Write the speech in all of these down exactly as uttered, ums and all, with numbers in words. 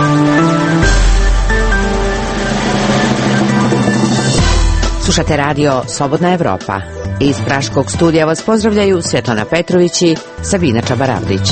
Slušate radio Slobodna Evropa. Iz Praškog studija vas pozdravljaju Svetlana Petrović i Sabina Čabaravdić.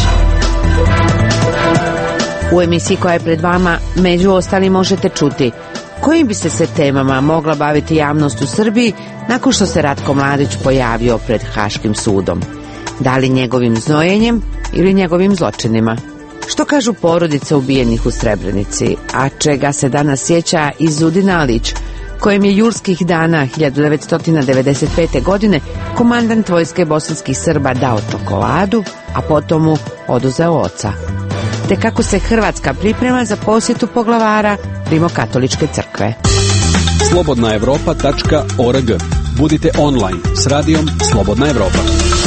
U emisiji koja je pred vama, među ostalim, možete čuti kojim bi se se temama mogla baviti javnost u Srbiji nakon što se Ratko Mladić pojavio pred Haškim sudom. Da li njegovim znojenjem ili njegovim zločinima? Što kažu porodice ubijenih u Srebrenici, a čega se danas sjeća i Zudin Alić, kojem je julskih dana hiljadu devetsto devedeset pete. godine komandant vojske bosanskih Srba dao čokoladu, a potom mu oduzeo oca. Te kako se Hrvatska priprema za posjetu poglavara Rimokatoličke crkve. slobodna evropa tačka org. Budite online s radijom Slobodna Evropa.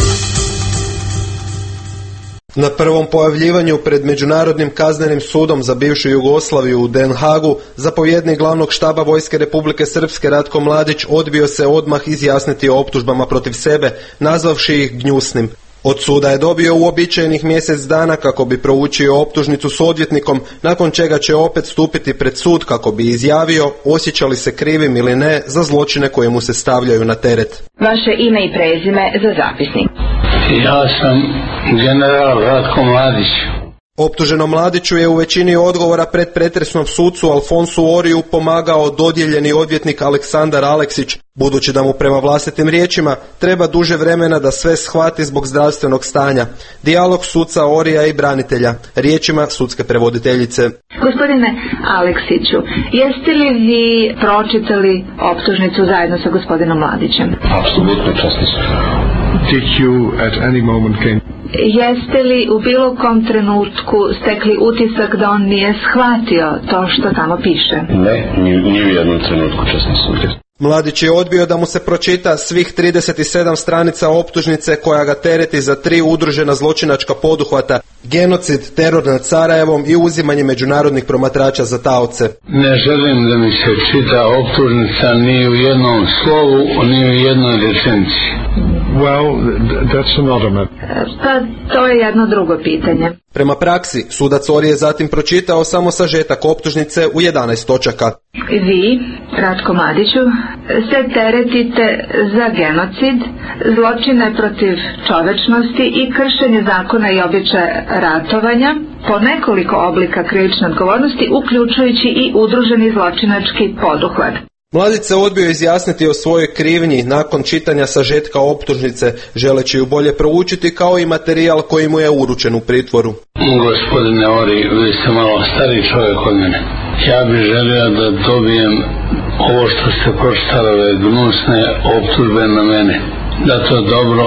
Na prvom pojavljivanju pred Međunarodnim kaznenim sudom za bivšu Jugoslaviju u Den Hagu, zapovjednik glavnog štaba Vojske Republike Srpske Ratko Mladić odbio se odmah izjasniti o optužbama protiv sebe, nazvavši ih gnjusnim. Od suda je dobio uobičajenih mjesec dana kako bi proučio optužnicu s odvjetnikom, nakon čega će opet stupiti pred sud kako bi izjavio osjeća li se krivim ili ne za zločine koje mu se stavljaju na teret. Vaše ime i prezime za zapisnik. Ja sam general Ratko Mladić. Optuženom Mladiću je u većini odgovora pred pretresnom sucu Alfonsu Oriju pomagao dodijeljeni odvjetnik Aleksandar Aleksić, budući da mu prema vlastitim riječima treba duže vremena da sve shvati zbog zdravstvenog stanja. Dijalog suca Orija i branitelja, riječima sudske prevoditeljice. Gospodine Aleksiću, jeste li vi pročitali optužnicu zajedno sa gospodinom Mladićem? Apsolutno, časni su. Did you at any moment came... Jeste li u bilo kom trenutku stekli utisak da on nije shvatio to što tamo piše? Ne, ni, ni u jednom trenutku, časni su. Mladić je odbio da mu se pročita svih trideset sedam stranica optužnice koja ga tereti za tri udružena zločinačka poduhvata, genocid, teror nad Sarajevom i uzimanje međunarodnih promatrača za taoce. Ne želim da mi se čita optužnica ni u jednom slovu, ni u jednoj rečenici. Well, that's another matter. Pa to je jedno drugo pitanje. Prema praksi, sudac Orije je zatim pročitao samo sažetak optužnice u jedanaest točaka. Vi, Ratko Mladiću, se teretite za genocid, zločine protiv čovečnosti i kršenje zakona i običaja ratovanja po nekoliko oblika krivične odgovornosti, uključujući i udruženi zločinački poduhvat. Mladić se odbio izjasniti o svojoj krivnji nakon čitanja sažetka optužnice, želeći ju bolje proučiti kao i materijal koji mu je uručen u pritvoru. Gospodine Ori, vi ste malo stariji čovjek od mene. Ja bih želio da dobijem ovo što ste pročitali, ove gnusne optužbe na mene. Da to dobro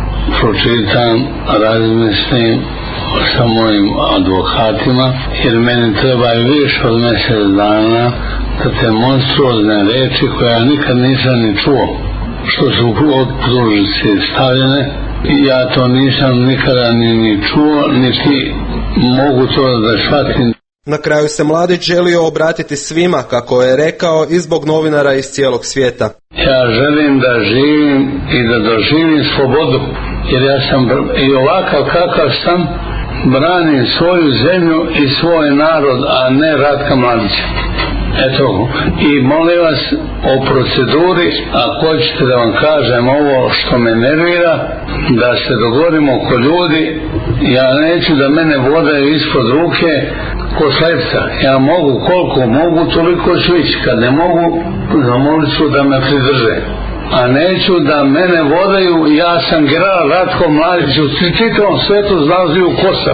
pročitam, razmislim sa mojim advokatima, jer meni treba i više od mjesec dana da te monstruozne reči koje ja nikad nisam ni čuo, što su u optužnici stavljene, ja to nisam nikada ni, ni čuo, niti mogu to da shvatim. Na kraju se Mladić želio obratiti svima, kako je rekao, i zbog novinara iz cijelog svijeta. Ja želim da živim i da doživim slobodu, jer ja sam i ovakav kakav sam, branim svoju zemlju i svoj narod, a ne Ratka Mladića. Eto, i molim vas o proceduri, ako hoćete da vam kažem ovo što me nervira, da se dogovorimo oko ljudi, ja neću da mene vodaju ispod ruke ko slepca. Ja mogu koliko mogu, toliko ću ići. Kad ne mogu, zamolit ću da me pridrže. A neću da mene vodaju, ja sam general Ratko Mladić, u čitavom svetu znaju ko sam.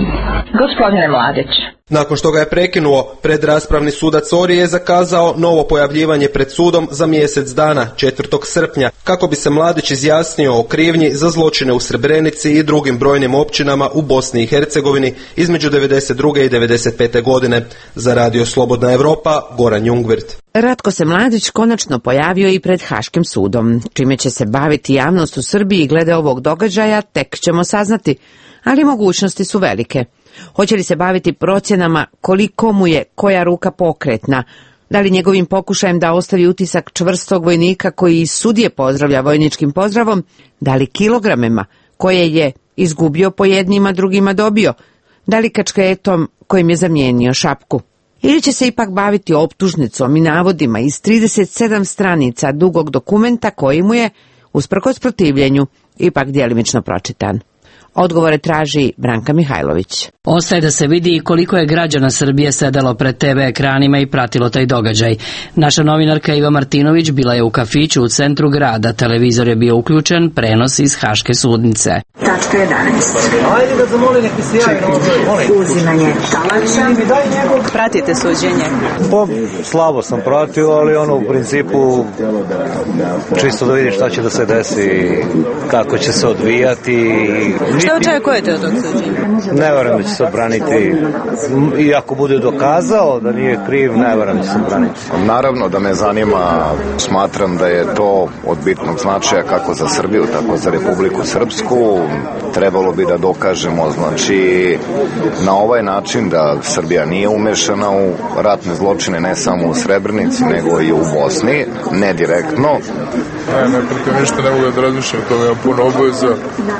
Gospodine Mladić. Nakon što ga je prekinuo, predraspravni sudac Orije je zakazao novo pojavljivanje pred sudom za mjesec dana, četvrtog srpnja, kako bi se Mladić izjasnio o krivnji za zločine u Srebrenici i drugim brojnim općinama u Bosni i Hercegovini između devedeset druge i devedeset pete. godine. Za radio Slobodna Evropa, Goran Jungwirth. Ratko se Mladić konačno pojavio i pred Haškim sudom. Čime će se baviti javnost u Srbiji glede ovog događaja, tek ćemo saznati, ali mogućnosti su velike. Hoće li se baviti procjenama koliko mu je koja ruka pokretna, da li njegovim pokušajem da ostavi utisak čvrstog vojnika koji i sudije pozdravlja vojničkim pozdravom, da li kilogramima koje je izgubio po jednima, drugima dobio, Da li kačketom kojim je zamijenio šapku? Ili će se ipak baviti optužnicom i navodima iz trideset sedam stranica dugog dokumenta koji mu je, usprkos protivljenju, ipak djelimično pročitan? Odgovore traži Branka Mihajlović. Ostaje da se vidi koliko je građana Srbije sedelo pred te ve ekranima i pratilo taj događaj. Naša novinarka Iva Martinović bila je u kafiću u centru grada. Televizor je bio uključen, prenos iz Haške sudnice. Tačka jedanaest. Uzimanje talača. Pratite suđenje? Pa, slabo sam pratio, ali ono u principu čisto da vidim šta će da se desi, kako će se odvijati. Šta očekujete od tog suđenja? Ne verujem da će se odbraniti. Iako bude dokazao da nije kriv, ne verujem da će se odbraniti. Naravno da me zanima, smatram da je to od bitnog značaja kako za Srbiju, tako za Republiku Srpsku. Trebalo bi da dokažemo, znači, na ovaj način da Srbija nije umešana u ratne zločine, ne samo u Srebrenici, nego i u Bosni, ne direktno. Ne, ne, protiv ništa ne mogu da razmišljam, to imam puno obaveza,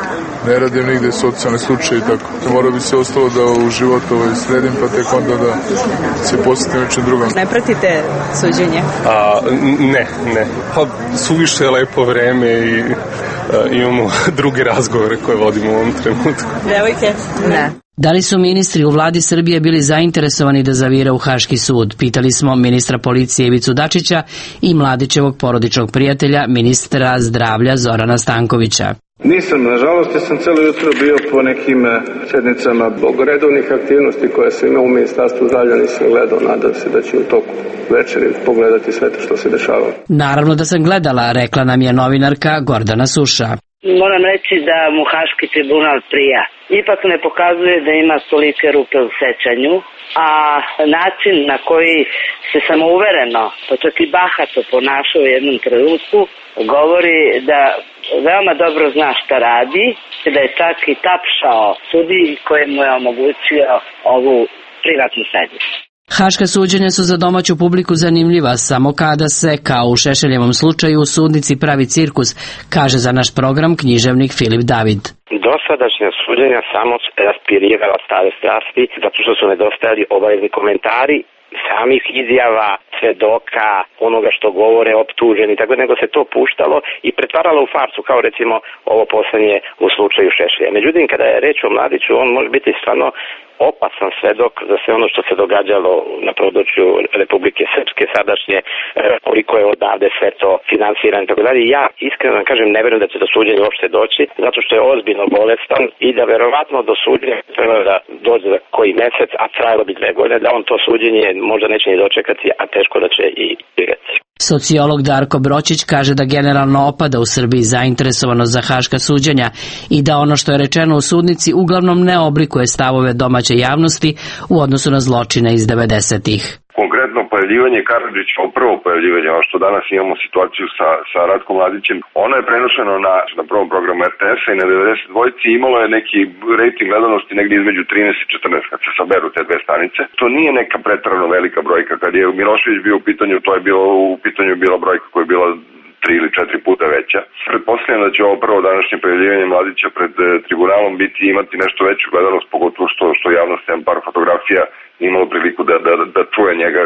ne radim nigde socijalne slučaje i tako. Mora bi se ostalo da u životu ovaj sredim, pa tek onda da se posjetim nečem drugom. Ne pratite suđenje? A, ne, ne. Pa suviše je lepo vreme i a, imamo druge razgovore koje vodimo u ovom trenutku. Devojke? Ne. Da li su ministri u vladi Srbije bili zainteresovani da zavire u Haški sud? Pitali smo ministra policije Ivicu Dačića i Mladićevog porodičnog prijatelja, ministra zdravlja Zorana Stankovića. Nisam, nažalost, ja sam celo jutro bio po nekim sednicama redovnih aktivnosti koje sam imao u Ministarstvu zdravlja, nisam gledao, nadam se da ću u toku večeri pogledati sve to što se dešavalo. Naravno da sam gledala, rekla nam je novinarka Gordana Suša. Moram reći da mu Haški tribunal prija. Ipak ne pokazuje da ima tolike rupe u sećanju, a način na koji se samouvereno, pa čak i bahato ponašao u jednom trenutku, govori da veoma dobro zna šta radi, da je čak i tapšao sudi koji mu je omogućio ovu privatnu sednicu. Haška suđenja su za domaću publiku zanimljiva samo kada se, kao u Šešeljevom slučaju, u sudnici pravi cirkus, kaže za naš program književnik Filip David. Dosadašnja suđenja samo raspirivala stare strasti, zato što su nedostajali obavezni komentari samih izjava, svedoka, onoga što govore optuženi, tako nego se to puštalo i pretvaralo u farsu, kao recimo ovo poslednje u slučaju Šešelja. Međutim, kada je reč o Mladiću, on može biti stvarno opasan svedok za sve ono što se događalo na području Republike Srpske sadašnje, koliko je odavde sve to finansirano i tako dalje. Ja iskreno da kažem ne verujem da će do suđenja uopšte doći, zato što je ozbiljno bolestan i da verovatno do suđenja treba da dođe za koji mesec, a trajalo bi dve godine, da on to suđenje možda neće ni dočekati, a teško da će i dirati. Sociolog Darko Bročić kaže da generalno opada u Srbiji zainteresovanost za haška suđenja i da ono što je rečeno u sudnici uglavnom ne oblikuje stavove domaće javnosti u odnosu na zločine iz devedesetih. Konkretno pojavljivanje Karadžića, prvo pojavljivanje, ono što danas imamo situaciju sa, sa Ratkom Mladićem, ono je prenošeno na, na prvom programu er te esa i na devedeset dvojici imalo je neki rejting gledanosti negdje između trinaest i četrnaest kad se saberu te dve stanice. To nije neka pretrano velika brojka. Kad je Milošević bio u pitanju, to je bilo u pitanju bila brojka koja je bila tri ili četiri puta veća. Pretpostavljam da će ovo prvo današnje pojavljivanje Mladića pred e, tribunalom biti imati nešto veću gledanost, pogotovo što, što javnost ima par fotografija imalo priliku da, da, da čuje njega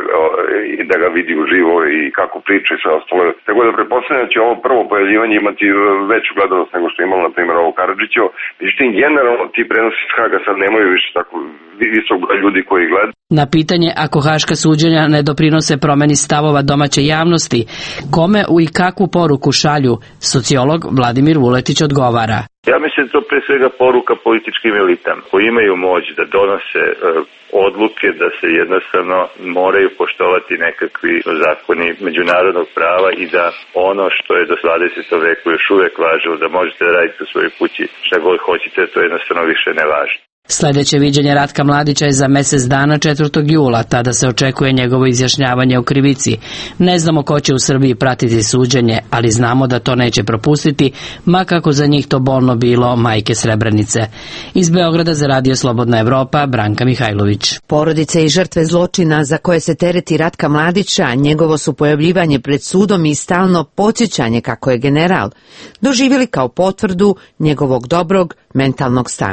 i da ga vidi uživo i kako priča i sve ostalo. Tako da pretpostavljam da će ovo prvo pojavljivanje imati veću gledanost nego što je imalo, na primjer, ovo Karadžićevo. Međutim, generalno ti prenosi iz Haga sad nemaju više tako visok broj ljudi koji gledaju. Na pitanje ako haška suđenja ne doprinose promeni stavova domaće javnosti, kome u i kakvu poruku šalju, sociolog Vladimir Vuletić odgovara. Ja mislim da to pre svega poruka političkim elitama koji imaju moć da donose e, odluke da se jednostavno moraju poštovati nekakvi zakoni međunarodnog prava i da ono što je do dvadesetog veku još uvek važilo da možete da radite u svojoj kući šta god hoćete, to jednostavno više ne važi. Sljedeće viđenje Ratka Mladića je za mesec dana četvrtog jula, tada se očekuje njegovo izjašnjavanje o krivici. Ne znamo ko će u Srbiji pratiti suđenje, ali znamo da to neće propustiti, ma kako za njih to bolno bilo majke Srebrenice. Iz Beograda za Radio Slobodna Evropa, Branka Mihajlović. Porodice i žrtve zločina za koje se tereti Ratka Mladića, njegovo su pojavljivanje pred sudom i stalno podsjećanje kako je general, doživjeli kao potvrdu njegovog dobrog mentalnog stanja.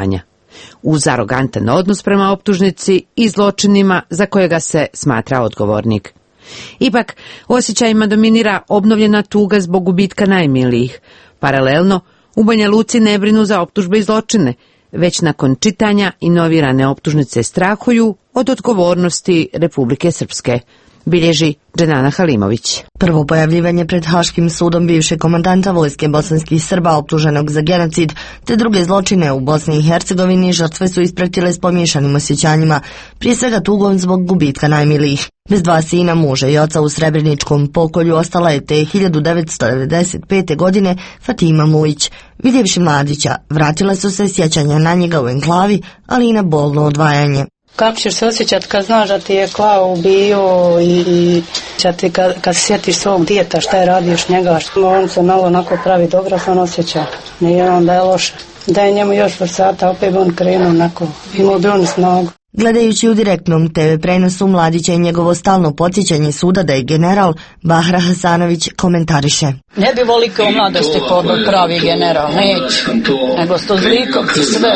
uz arogantan odnos prema optužnici i zločinima za kojega se smatra odgovornik. Ipak, osjećajima dominira obnovljena tuga zbog gubitka najmilijih. Paralelno, u Banja Luci ne brinu za optužbe i zločine, već nakon čitanja inovirane optužnice strahuju od odgovornosti Republike Srpske, bilježi Dženana Halimović. Prvo pojavljivanje pred Haškim sudom bivšeg komandanta vojske bosanskih Srba optuženog za genocid te druge zločine u Bosni i Hercegovini žrtve su ispratile s pomiješanim osjećanjima, prije svega tugom zbog gubitka najmilijih. Bez dva sina, muža i oca u Srebreničkom pokolju ostala je te hiljadu devetsto devedeset pete. godine Fatima Mujić. Vidjevši mladića, vratila su se sjećanja na njega u enklavi, ali i na bolno odvajanje. Kako ćeš se osjećati kad znaš da ti je klao ubio i, i ti kad, kad se sjetiš svog dijeta šta je radiš njega, što on se malo onako pravi dobro, se on osjeća. Nije on da je loše. Da je njemu još par sata, opet bi on krenuo onako, imao bi on snagu. Gledajući u direktnom te ve prenosu Mladića i njegovo stalno podsjećanje suda da je general, Bahra Hasanović komentariše. Ne bi voli kao mladosti podno pravi general, neće, nego sto zlikovci sve.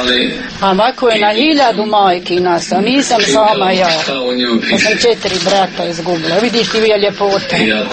A ovako je na hiljadu majki nas, a nisam sama ja. Ja sam četiri brata izgubila, vidiš ti je ljepota.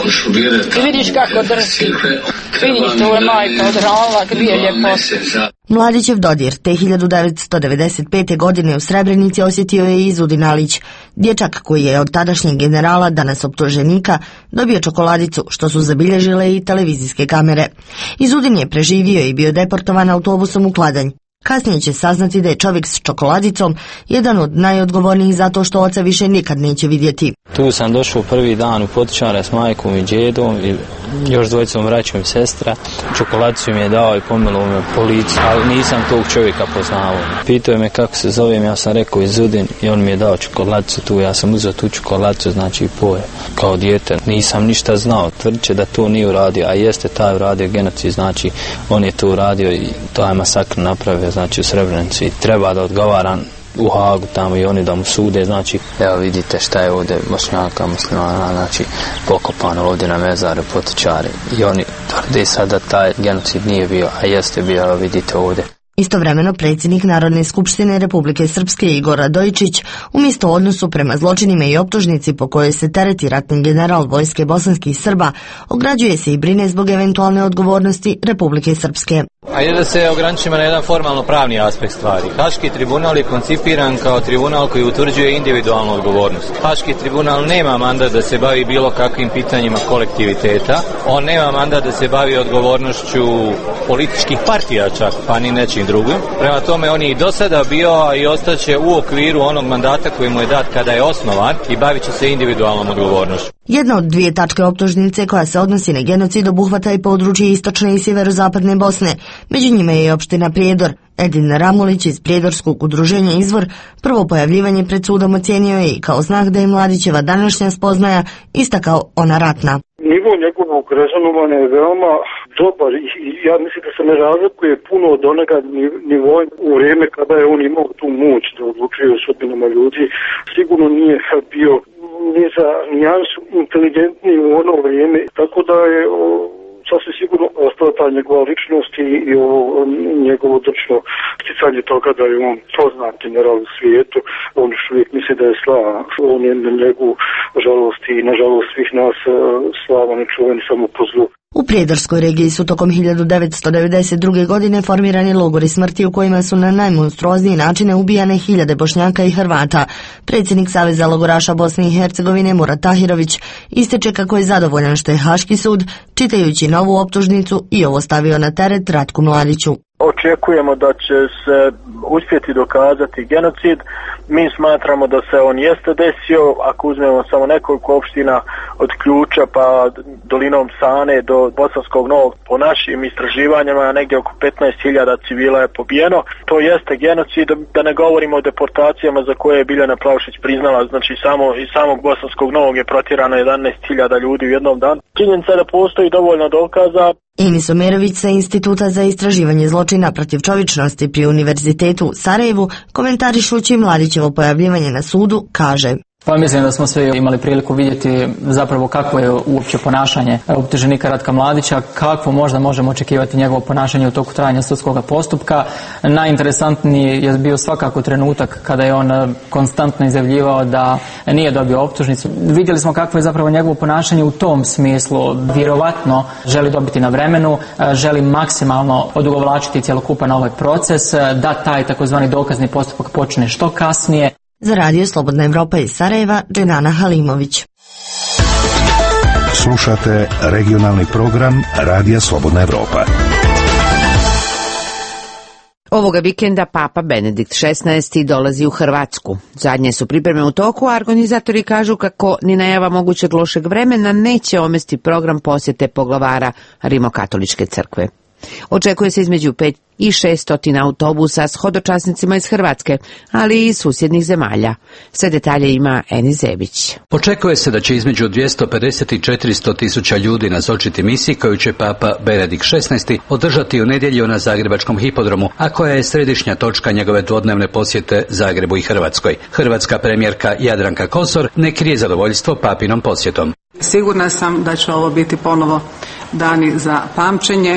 Ti vidiš kako drži, vidiš to je majka odranila, gdje je ljepota. Mladićev dodir te hiljadu devetsto devedeset pete. godine u Srebrenici osjetio je i Izudin Alić, dječak koji je od tadašnjeg generala, danas optuženika, dobio čokoladicu, što su zabilježile i televizijske kamere. Izudin je preživio i bio deportovan autobusom u Kladanj. Kasnije će saznati da je čovjek s čokoladicom jedan od najodgovornijih zato što oca više nikad neće vidjeti. Tu sam došao prvi dan u Potičare s majkom i djedom i još dvojicom braćom i sestra. Čokoladicu mi je dao i pomelo me policiju, ali nisam tog čovjeka poznao. Pitao me kako se zovem, ja sam rekao Izudin i on mi je dao čokoladicu tu. Ja sam uzeo tu čokoladicu, znači poje. Kao dijete nisam ništa znao, tvrđe da to nije uradio, a jeste taj uradio genocid, znači on je to uradio i taj masakr napravio, znači u Srebrenici. Treba da odgovara u Hagu tamo i oni da mu sude, znači evo vidite šta je ovdje Bošnjaka, muslimana, znači pokopano ovdje na mezaru Potičari i oni tvrde sad da taj genocid nije bio, a jeste bio, evo vidite ovdje. Istovremeno predsjednik Narodne skupštine Republike Srpske Igor Radojičić umjesto odnosu prema zločinima i optužnici po kojoj se tereti ratni general vojske bosanskih Srba, ograđuje se i brine zbog eventualne odgovornosti Republike Srpske. Ajde da se ograničimo na jedan formalno pravni aspekt stvari. Haški tribunal je koncipiran kao tribunal koji utvrđuje individualnu odgovornost. Haški tribunal nema mandat da se bavi bilo kakvim pitanjima kolektiviteta. On nema mandat da se bavi odgovornošću političkih partija čak, pa ni nečim drugim. Prema tome on je i do sada bio, a i ostaće u okviru onog mandata koji mu je dat kada je osnovan i bavit će se individualnom odgovornošću. Jedna od dvije tačke optužnice koja se odnosi na genocid obuhvata i područje istočne i sjeverozapadne Bosne. Među njima je i opština Prijedor. Edin Ramulić iz Prijedorskog udruženja Izvor prvo pojavljivanje pred sudom ocijenio je i kao znak da je Mladićeva današnja spoznaja istakao ona ratna. Nivo njegovog rezonovanja je veoma dobar i ja mislim da se ne razlikuje puno od onega nivoa u vrijeme kada je on imao tu moć da odlučuje o sudbinama ljudi. Sigurno nije bio ni za nijansu inteligentniji u ono vrijeme, tako da je o, sasvim sigurno ostala ta njegova ličnost i, i ovo njegovo drčno sticanje toga da je on poznat general u svijetu. On još uvijek misli da je slavan. On je na njegu žalost i nažalost svih nas slavan i čuven samo po zlu. U Prijedorskoj regiji su tokom hiljadu devetsto devedeset druge. godine formirani logori smrti u kojima su na najmonstruoznije načine ubijane hiljade Bošnjaka i Hrvata. Predsjednik Saveza logoraša Bosne i Hercegovine Murat Tahirović ističe kako je zadovoljan što je Haški sud, čitajući novu optužnicu, i ovo stavio na teret Ratku Mladiću. Očekujemo da će se uspjeti dokazati genocid. Mi smatramo da se on jeste desio, ako uzmemo samo nekoliko opština od Ključa pa dolinom Sane do Bosanskog Novog, po našim istraživanjima negdje oko petnaest hiljada civila je pobijeno. To jeste genocid, da ne govorimo o deportacijama za koje je Biljana Plavšić priznala, znači samo iz samog Bosanskog Novog je protjerano jedanaest hiljada ljudi u jednom danu. Činjenica je da postoji dovoljno dokaza. Enis Omerović sa Instituta za istraživanje zločina protiv čovječnosti pri Univerzitetu u Sarajevu, komentarišući Mladićevo pojavljivanje na sudu, kaže: Pa mislim da smo svi imali priliku vidjeti zapravo kakvo je uopće ponašanje optuženika Ratka Mladića, kakvo možda možemo očekivati njegovo ponašanje u toku trajanja sudskog postupka. Najinteresantniji je bio svakako trenutak kada je on konstantno izjavljivao da nije dobio optužnicu. Vidjeli smo kakvo je zapravo njegovo ponašanje u tom smislu. Vjerovatno želi dobiti na vremenu, želi maksimalno odugovlačiti cjelokupan ovaj proces, da taj takozvani dokazni postupak počne što kasnije. Za Radio Slobodna Evropa iz Sarajeva, Dženana Halimović. Slušate regionalni program Radija Slobodna Evropa. Ovoga vikenda Papa Benedikt šesnaesti dolazi u Hrvatsku. Zadnje su pripreme u toku, a organizatori kažu kako ni najava mogućeg lošeg vremena neće omesti program posjete poglavara Rimokatoličke crkve. Očekuje se između pet i šest autobusa s hodočasnicima iz Hrvatske, ali i iz susjednih zemalja. Sve detalje ima Eni Zebić. Očekuje se da će između dvjesto pedeset i četiristo tisuća ljudi nazočiti misiji koju će Papa Benedikt šesnaesti održati u nedjelju na Zagrebačkom hipodromu, a koja je središnja točka njegove dvodnevne posjete Zagrebu i Hrvatskoj. Hrvatska premijerka Jadranka Kosor ne krije zadovoljstvo papinom posjetom. Sigurna sam da će ovo biti ponovo dani za pamćenje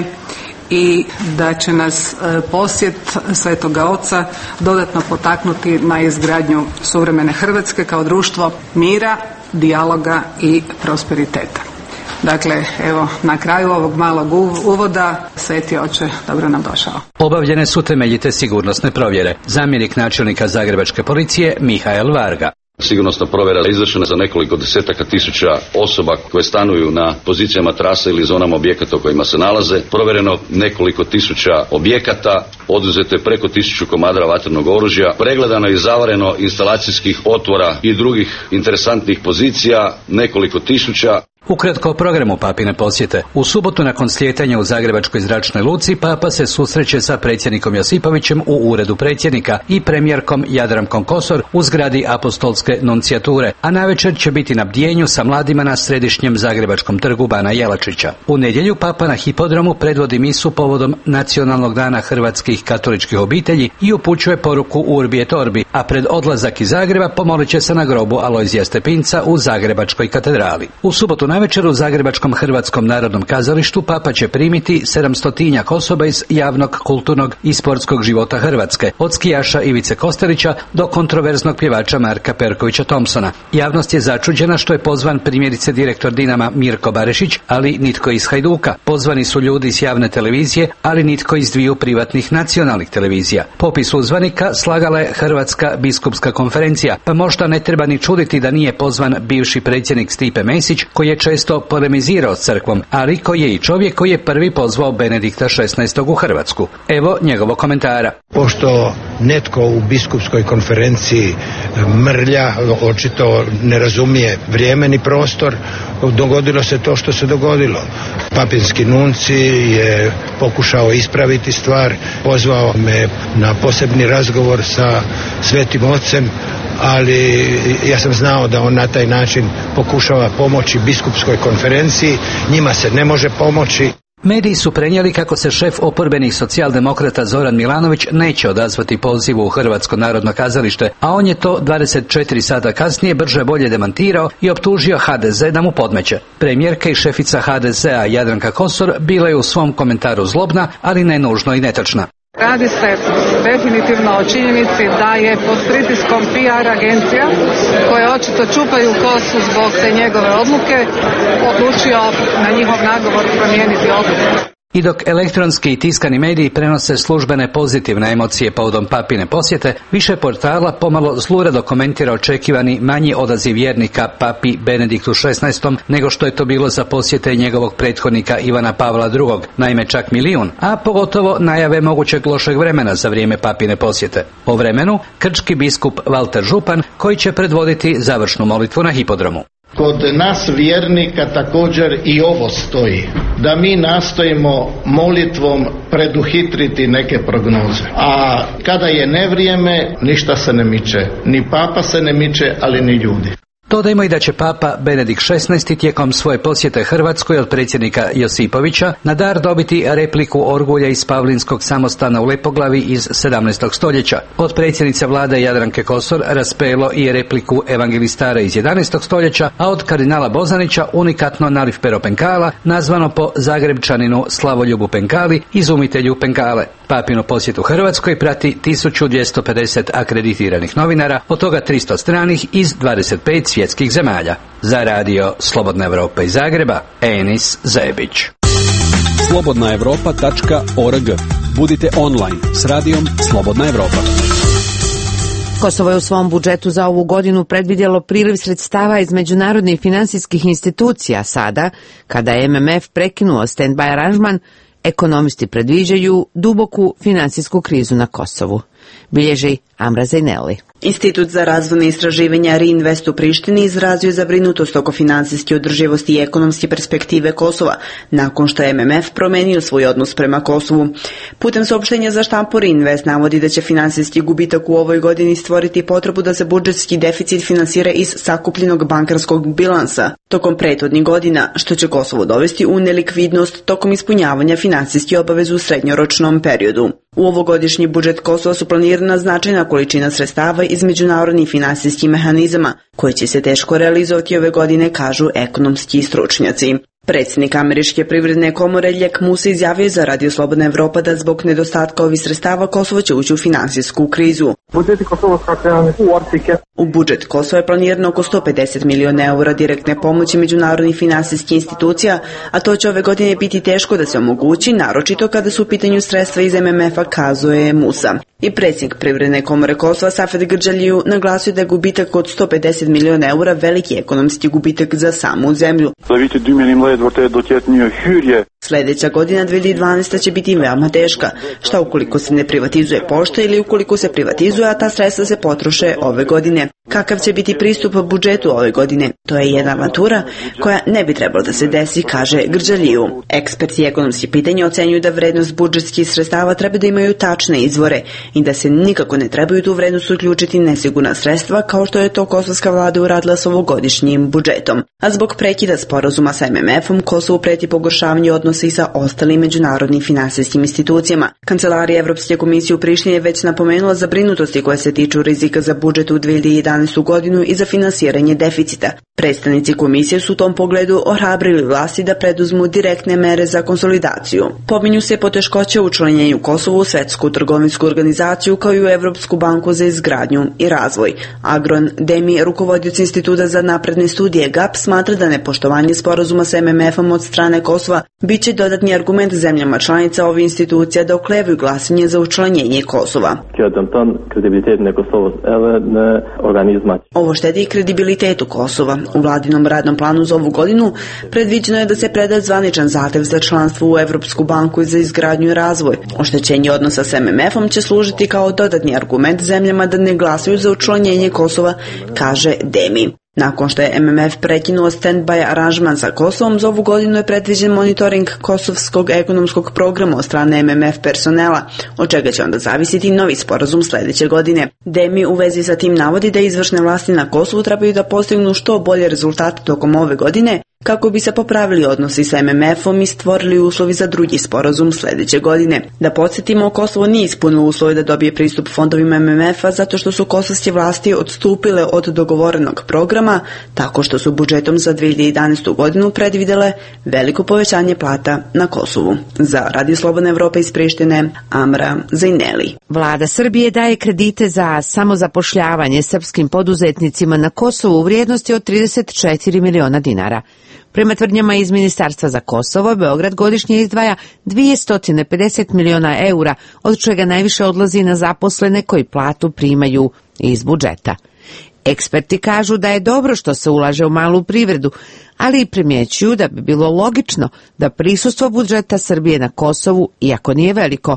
i da će nas posjet Svetoga Oca dodatno potaknuti na izgradnju suvremene Hrvatske kao društvo mira, dijaloga i prosperiteta. Dakle, evo, na kraju ovog malog uvoda, Sveti Oče, dobro nam došao. Obavljene su temeljite sigurnosne provjere. Zamjenik načelnika Zagrebačke policije Mihael Varga. Sigurnosna provjera je izvršena za nekoliko desetaka tisuća osoba koje stanuju na pozicijama trasa ili zonama objekata u kojima se nalaze. Provjereno nekoliko tisuća objekata, oduzeto je preko tisuću komada vatrenog oružja, pregledano i zavareno instalacijskih otvora i drugih interesantnih pozicija, nekoliko tisuća. Ukratko o programu papine posjete. U subotu nakon slijetanja u Zagrebačkoj zračnoj luci Papa se susreće sa predsjednikom Josipovićem u uredu predsjednika i premijerkom Jadrankom Kosor u zgradi apostolske nuncijature, a navečer će biti na bdjenju sa mladima na središnjem Zagrebačkom trgu Bana Jelačića. U nedjelju Papa na hipodromu predvodi misu povodom Nacionalnog dana hrvatskih katoličkih obitelji i upućuje poruku Urbi et Orbi, a pred odlazak iz Zagreba pomolit će se na grobu Alojzija Stepinca u Zagrebačkoj katedrali. U subotu navečer u Zagrebačkom Hrvatskom narodnom kazalištu Papa će primiti sedamstotinjak osoba iz javnog, kulturnog i sportskog života Hrvatske, od skijaša Ivice Kostelića do kontroverznog pjevača Marka Perkovića Thompsona. Javnost je začuđena što je pozvan primjerice direktor Dinama Mirko Barešić, ali nitko iz Hajduka. Pozvani su ljudi iz javne televizije, ali nitko iz dviju privatnih nacionalnih televizija. Popis uzvanika slagala je Hrvatska biskupska konferencija, pa možda ne treba ni čuditi da nije pozvan bivši predsjednik Stipe Mesić, koji je često polemizirao s crkvom, ali koji je i čovjek koji je prvi pozvao Benedikta šesnaestog u Hrvatsku. Evo njegovog komentara. Pošto netko u biskupskoj konferenciji mrlja, očito ne razumije vrijeme ni prostor, dogodilo se to što se dogodilo. Papinski nunci je pokušao ispraviti stvar, pozvao me na posebni razgovor sa Svetim Ocem, ali ja sam znao da on na taj način pokušava pomoći biskupskoj konferenciji, njima se ne može pomoći. Mediji su prenijeli kako se šef oporbenih socijaldemokrata Zoran Milanović neće odazvati pozivu u Hrvatsko narodno kazalište, a on je to dvadeset četiri sata kasnije brže bolje demantirao i optužio ha de ze da mu podmeće. Premijerka i šefica ha de zea Jadranka Kosor bila je u svom komentaru zlobna, ali ne nužno i netočna. Radi se definitivno o činjenici da je pod pritiskom pe er agencija, koje očito čupaju kosu zbog te njegove odluke, odlučio na njihov nagovor promijeniti odluku. I dok elektronski i tiskani mediji prenose službene pozitivne emocije povodom papine posjete, više portala pomalo zlurado komentira očekivani manji odaziv vjernika papi Benediktu šesnaestom nego što je to bilo za posjete njegovog prethodnika Ivana Pavla drugog, naime čak milijun, a pogotovo najave mogućeg lošeg vremena za vrijeme papine posjete. O vremenu krčki biskup Valter Župan, koji će predvoditi završnu molitvu na hipodromu. Kod nas vjernika također i ovo stoji, da mi nastojimo molitvom preduhitriti neke prognoze. A kada je nevrijeme, ništa se ne miče. Ni papa se ne miče, ali ni ljudi. Dodajmo i da će Papa Benedikt šesnaesti tijekom svoje posjete Hrvatskoj od predsjednika Josipovića na dar dobiti repliku orgulja iz Pavlinskog samostana u Lepoglavi iz sedamnaestog stoljeća. Od predsjednice vlade Jadranke Kosor raspelo i repliku evangelistara iz jedanaestog stoljeća, a od kardinala Bozanića unikatno nalivpero Penkala, nazvano po Zagrebčaninu Slavoljubu Penkali, izumitelju Penkale. Papinu posjetu Hrvatskoj prati tisuću dvjesto pedeset akreditiranih novinara, od toga tristo stranih iz dvadeset pet svjetskih zemalja. Za radio Slobodna Evropa iz Zagreba, Enis Zebić. slobodna evropa tačka org. Budite online s radijom Slobodna Evropa. Kosovo je u svom budžetu za ovu godinu predvidjelo priliv sredstava iz međunarodnih finansijskih institucija. Sada, kada je M M F prekinuo stand-by aranžman, ekonomisti predviđaju duboku finansijsku krizu na Kosovu. Bilježi Amra Zajneli. Institut za razvojne istraživanja Reinvest u Prištini izrazio zabrinutost oko finansijske održivosti i ekonomske perspektive Kosova, nakon što je M M F promenio svoj odnos prema Kosovu. Putem saopštenja za štampu Reinvest navodi da će finansijski gubitak u ovoj godini stvoriti potrebu da se budžetski deficit finansira iz sakupljenog bankarskog bilansa tokom prethodnih godina, što će Kosovo dovesti u nelikvidnost tokom ispunjavanja finansijskih obaveza u srednjoročnom periodu. U ovogodišnji budžet Kosova su planirana značajna količina sredstava iz međunarodnih finansijskih mehanizama, koje će se teško realizovati ove godine, kažu ekonomski stručnjaci. Predsjednik Američke privredne komore Ljek Musa izjavio za Radio Slobodna Evropa da zbog nedostatka ovih sredstava Kosovo će ući u finansijsku krizu. U budžet Kosova je planirano oko sto pedeset miliona eura direktne pomoći međunarodnih finansijskih institucija, a to će ove godine biti teško da se omogući, naročito kada su u pitanju sredstva iz M M F-a, kazuje Musa. I predsjednik privredne komore Kosova Safet Grđaliju naglasio da je gubitak od sto pedeset miliona eura veliki ekonomski gubitak za samu zemlju. Sljedeća godina dvije hiljade dvanaesta će biti veoma teška, šta ukoliko se ne privatizuje pošta ili ukoliko se privatizuje, a ta sredstva se potroše ove godine. Kakav će biti pristup budžetu ove godine? To je jedna avantura koja ne bi trebalo da se desi, kaže Grđaliju. Eksperti ekonomski pitanja ocenjuju da vrednost budžetskih sredstava treba da imaju tačne izvore i da se nikako ne trebaju tu vrednost uključiti nesigurna sredstva, kao što je to kosovska vlada uradila s ovogodišnjim budžetom. A zbog prekida sporazuma sa M M F-om, Kosovu preti pogoršavanje odnosa i sa ostalim međunarodnim finansijskim institucijama. Kancelarija Evropske komisije u Prištini je već napomenula zabrinutosti koje se tiču rizika za budžet u dvije hiljade jedanaestu godinu i za finansiranje deficita. Predstavnici komisije su u tom pogledu ohrabrili vlasti da preduzmu direktne mere za konsolidaciju. Pominju se poteškoće u učlanjenju Kosovu u Svetsku trgovinsku organizaciju kao i u Evropsku banku za izgradnju i razvoj. Agron Demi, rukovodioc Instituta za napredne studije G A P, smatra da nepoštovanje sporazuma sa M M F-om od strane Kosova biće dodatni argument zemljama članica ovih institucija da oklevaju glasanje za učlanjenje Kosova. Ovo štedi i kredibilitetu Kosova. U vladinom radnom planu za ovu godinu predviđeno je da se preda zvaničan zahtev za članstvo u Evropsku banku za izgradnju i razvoj. Oštećenje odnosa s M M F-om će služiti kao dodatni argument zemljama da ne glasuju za učlanjenje Kosova, kaže Demi. Nakon što je M M F prekinuo stand-by aranžman sa Kosovom, za ovu godinu je predviđen monitoring kosovskog ekonomskog programa od strane M M F personela, od čega će onda zavisiti novi sporazum sljedeće godine. Demi u vezi sa tim navodi da izvršne vlasti na Kosovu trebaju da postignu što bolje rezultate tokom ove godine, kako bi se popravili odnosi sa M M F-om i stvorili uslovi za drugi sporazum sljedeće godine. Da podsjetimo, Kosovo nije ispunilo uslove da dobije pristup fondovima M M F-a zato što su kosovske vlasti odstupile od dogovorenog programa, tako što su budžetom za dvije hiljade jedanaestu godinu predvidjele veliko povećanje plata na Kosovu. Za Radio Slobodna Evropa iz Prištine, Amra Zajneli. Vlada Srbije daje kredite za samozapošljavanje srpskim poduzetnicima na Kosovu u vrijednosti od trideset četiri miliona dinara. Prema tvrdnjama iz Ministarstva za Kosovo, Beograd godišnje izdvaja dvjesto pedeset miliona eura, od čega najviše odlazi na zaposlene koji platu primaju iz budžeta. Eksperti kažu da je dobro što se ulaže u malu privredu, ali i primjećuju da bi bilo logično da prisustvo budžeta Srbije na Kosovu, iako nije veliko,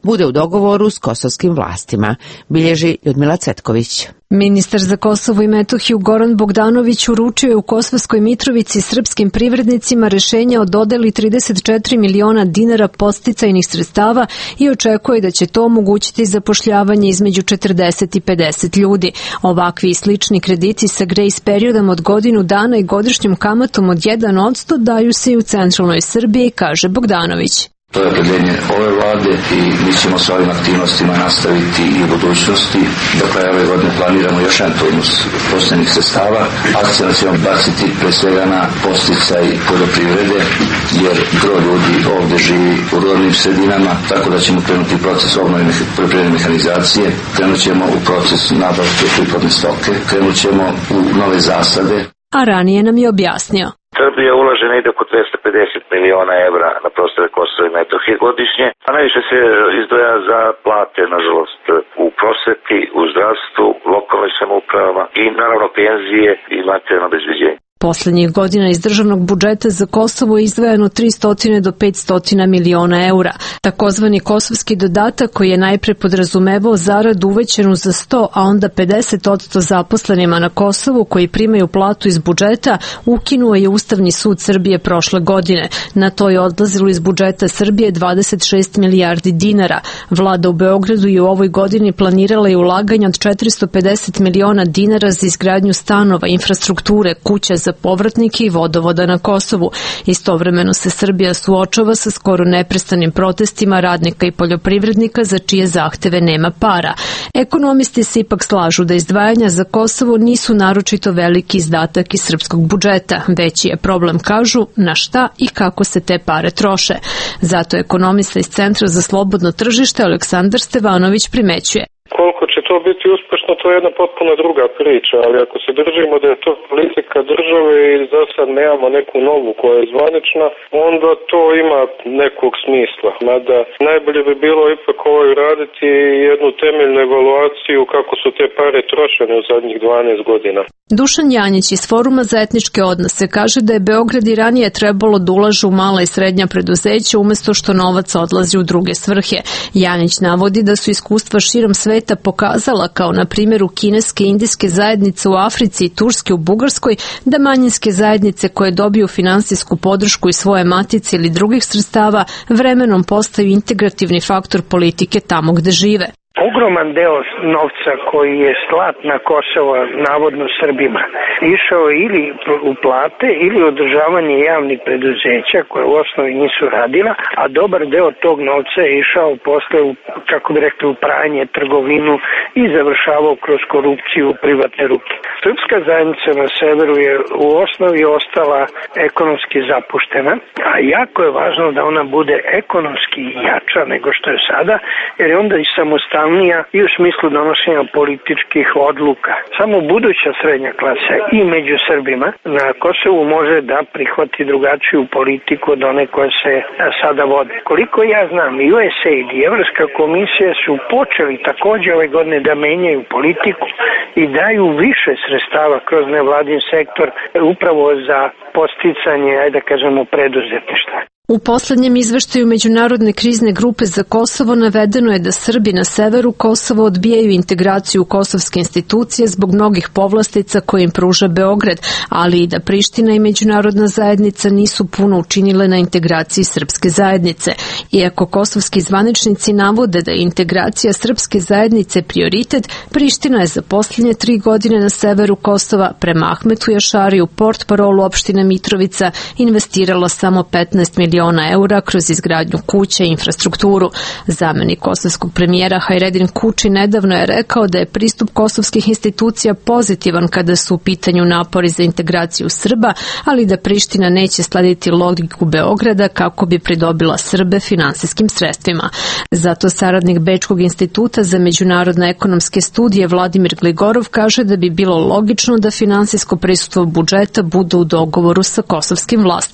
bude u dogovoru s kosovskim vlastima, bilježi Ljudmila Cvetković. Ministar za Kosovo i Metohiju Goran Bogdanović uručio je u Kosovskoj Mitrovici srpskim privrednicima rešenja o dodeli trideset četiri miliona dinara podsticajnih sredstava i očekuje da će to omogućiti zapošljavanje između četrdeset i pedeset ljudi. Ovakvi i slični krediti sa grejs periodom od godinu dana i godišnjom kamatom od jedan posto daju se i u centralnoj Srbiji, kaže Bogdanović. To je opredeljenje ove vlade i mi ćemo s ovim aktivnostima nastaviti i u budućnosti. Do kraja ove godine planiramo još jedan turnus posebnih sredstava. Akcija ćemo baciti pre svega na podsticaj poljoprivrede, jer gro ljudi ovde živi u ruralnim sredinama, tako da ćemo krenuti u proces obnove poljoprivredne mehanizacije, krenut ćemo u proces nabavke priplodne stoke, krenut ćemo u nove zasade. A ranije nam je objasnio. Srbija ulaže negde oko dvesta pedeset miliona evra na prostore Kosova i Metohije godišnje, a najviše se izdvaja za plate, nažalost, u prosveti, u zdravstvu, lokalnoj samoupravama i naravno penzije i materijalno obezbeđenje. Poslednjih godina iz državnog budžeta za Kosovo je izdvojeno tristo do petsto miliona eura. Takozvani kosovski dodatak koji je najpre podrazumevao zaradu uvećenu za sto, a onda pedeset odsto zaposlenima na Kosovu koji primaju platu iz budžeta, ukinuo je Ustavni sud Srbije prošle godine. Na to je odlazilo iz budžeta Srbije dvadeset šest milijardi dinara. Vlada u Beogradu je u ovoj godini planirala i ulaganje od četiristo pedeset miliona dinara za izgradnju stanova, infrastrukture, kuća za povratnike i vodovoda na Kosovu. Istovremeno se Srbija suočava sa skoro neprestanim protestima radnika i poljoprivrednika za čije zahteve nema para. Ekonomisti se ipak slažu da izdvajanja za Kosovo nisu naročito veliki izdatak iz srpskog budžeta, veći je problem, kažu, na šta i kako se te pare troše. Zato ekonomista iz Centra za slobodno tržište Aleksandar Stevanović primećuje. Koliko će to biti uspešno, to je jedna potpuno druga priča, ali ako se držimo da je to politika države i za sad nemamo neku novu koja je zvanična, onda to ima nekog smisla. Mada najbolje bi bilo ipak ovaj raditi jednu temeljnu evaluaciju kako su te pare trošene u zadnjih dvanaest godina. Dušan Janjić iz Foruma za etničke odnose kaže da je Beograd i ranije trebalo da ulaže u mala i srednja preduzeća umesto što novac odlazi u druge svrhe. Janjić navodi da su iskustva širom sveta pokazala, kao na primjeru kineske i indijske zajednice u Africi i turske u Bugarskoj, da manjinske zajednice koje dobiju finansijsku podršku iz svoje matice ili drugih sredstava vremenom postaju integrativni faktor politike tamo gde žive. Ogroman deo novca koji je slat na Kosovo, navodno Srbima, išao ili u plate ili održavanje javnih preduzeća koje u osnovi nisu radila, a dobar deo tog novca je išao posle, u, kako bi rekli, u pranje, trgovinu i završavao kroz korupciju u privatne ruke. Srpska zajednica na severu je u osnovi ostala ekonomski zapuštena, a jako je važno da ona bude ekonomski jača nego što je sada, jer je onda i samostalna i u smislu donošenja političkih odluka. Samo buduća srednja klasa i među Srbima na Kosovu može da prihvati drugačiju politiku od one koja se sada vode. Koliko ja znam, i U S A I D i Evropska komisija su počeli također ove godine da menjaju politiku i daju više sredstava kroz nevladin sektor upravo za podsticanje, ajde da kažemo, preduzetništva. U poslednjem izveštaju Međunarodne krizne grupe za Kosovo navedeno je da Srbi na severu Kosova odbijaju integraciju kosovske institucije zbog mnogih povlastica koje im pruža Beograd, ali i da Priština i međunarodna zajednica nisu puno učinile na integraciji srpske zajednice. Iako kosovski zvaničnici navode da je integracija srpske zajednice prioritet, Priština je za posljednje tri godine na severu Kosova prema Ahmetu Jašariju, portparolu opštine Mitrovica, investirala samo petnaest miliona eura kroz izgradnju kuća i infrastrukturu. Zamenik kosovskog premijera Hajredin Kuči nedavno je rekao da je pristup kosovskih institucija pozitivan kada su u pitanju napori za integraciju Srba, ali da Priština neće slediti logiku Beograda kako bi pridobila Srbe finansijskim sredstvima. Zato saradnik Bečkog instituta za međunarodne ekonomske studije Vladimir Gligorov kaže da bi bilo logično da finansijsko prisustvo budžeta bude u dogovoru sa kosovskim vlastima.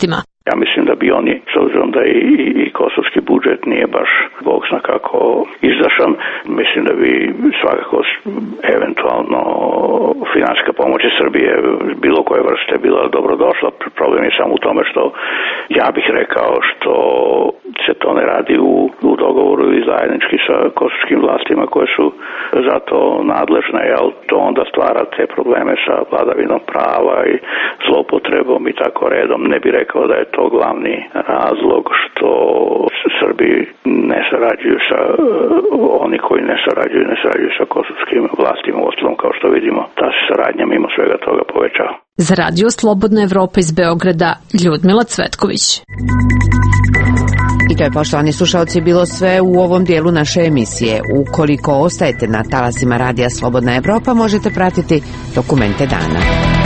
Ja mislim da bi oni, s obzirom da i, i kosovski budžet nije baš bog zna kako izdašan, mislim da bi svakako eventualno financijska pomoć Srbije bilo koje vrste bila dobrodošla. Problem je samo u tome što, ja bih rekao, što se to ne radi u, u dogovoru i zajednički sa kosovskim vlastima koje su za to nadležne, jel to onda stvara te probleme sa vladavinom prava i zloupotrebom i tako redom. Ne bih rekao da je to glavni razlog što Srbi ne sarađuju sa, oni koji ne sarađuju, ne sarađuju sa kosovskim vlastima, u ostalom kao što vidimo, ta se saradnja mimo svega toga povećava. Za Radio Slobodna Evropa iz Beograda, Ljudmila Cvetković. I to je, poštovani slušalci, bilo sve u ovom dijelu naše emisije. Ukoliko ostajete na talasima Radija Slobodna Evropa, možete pratiti Dokumente dana.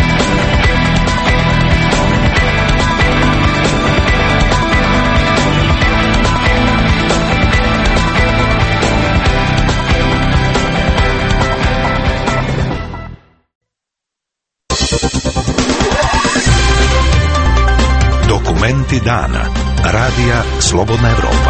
Dokumenti dana. Radija Slobodna Evropa.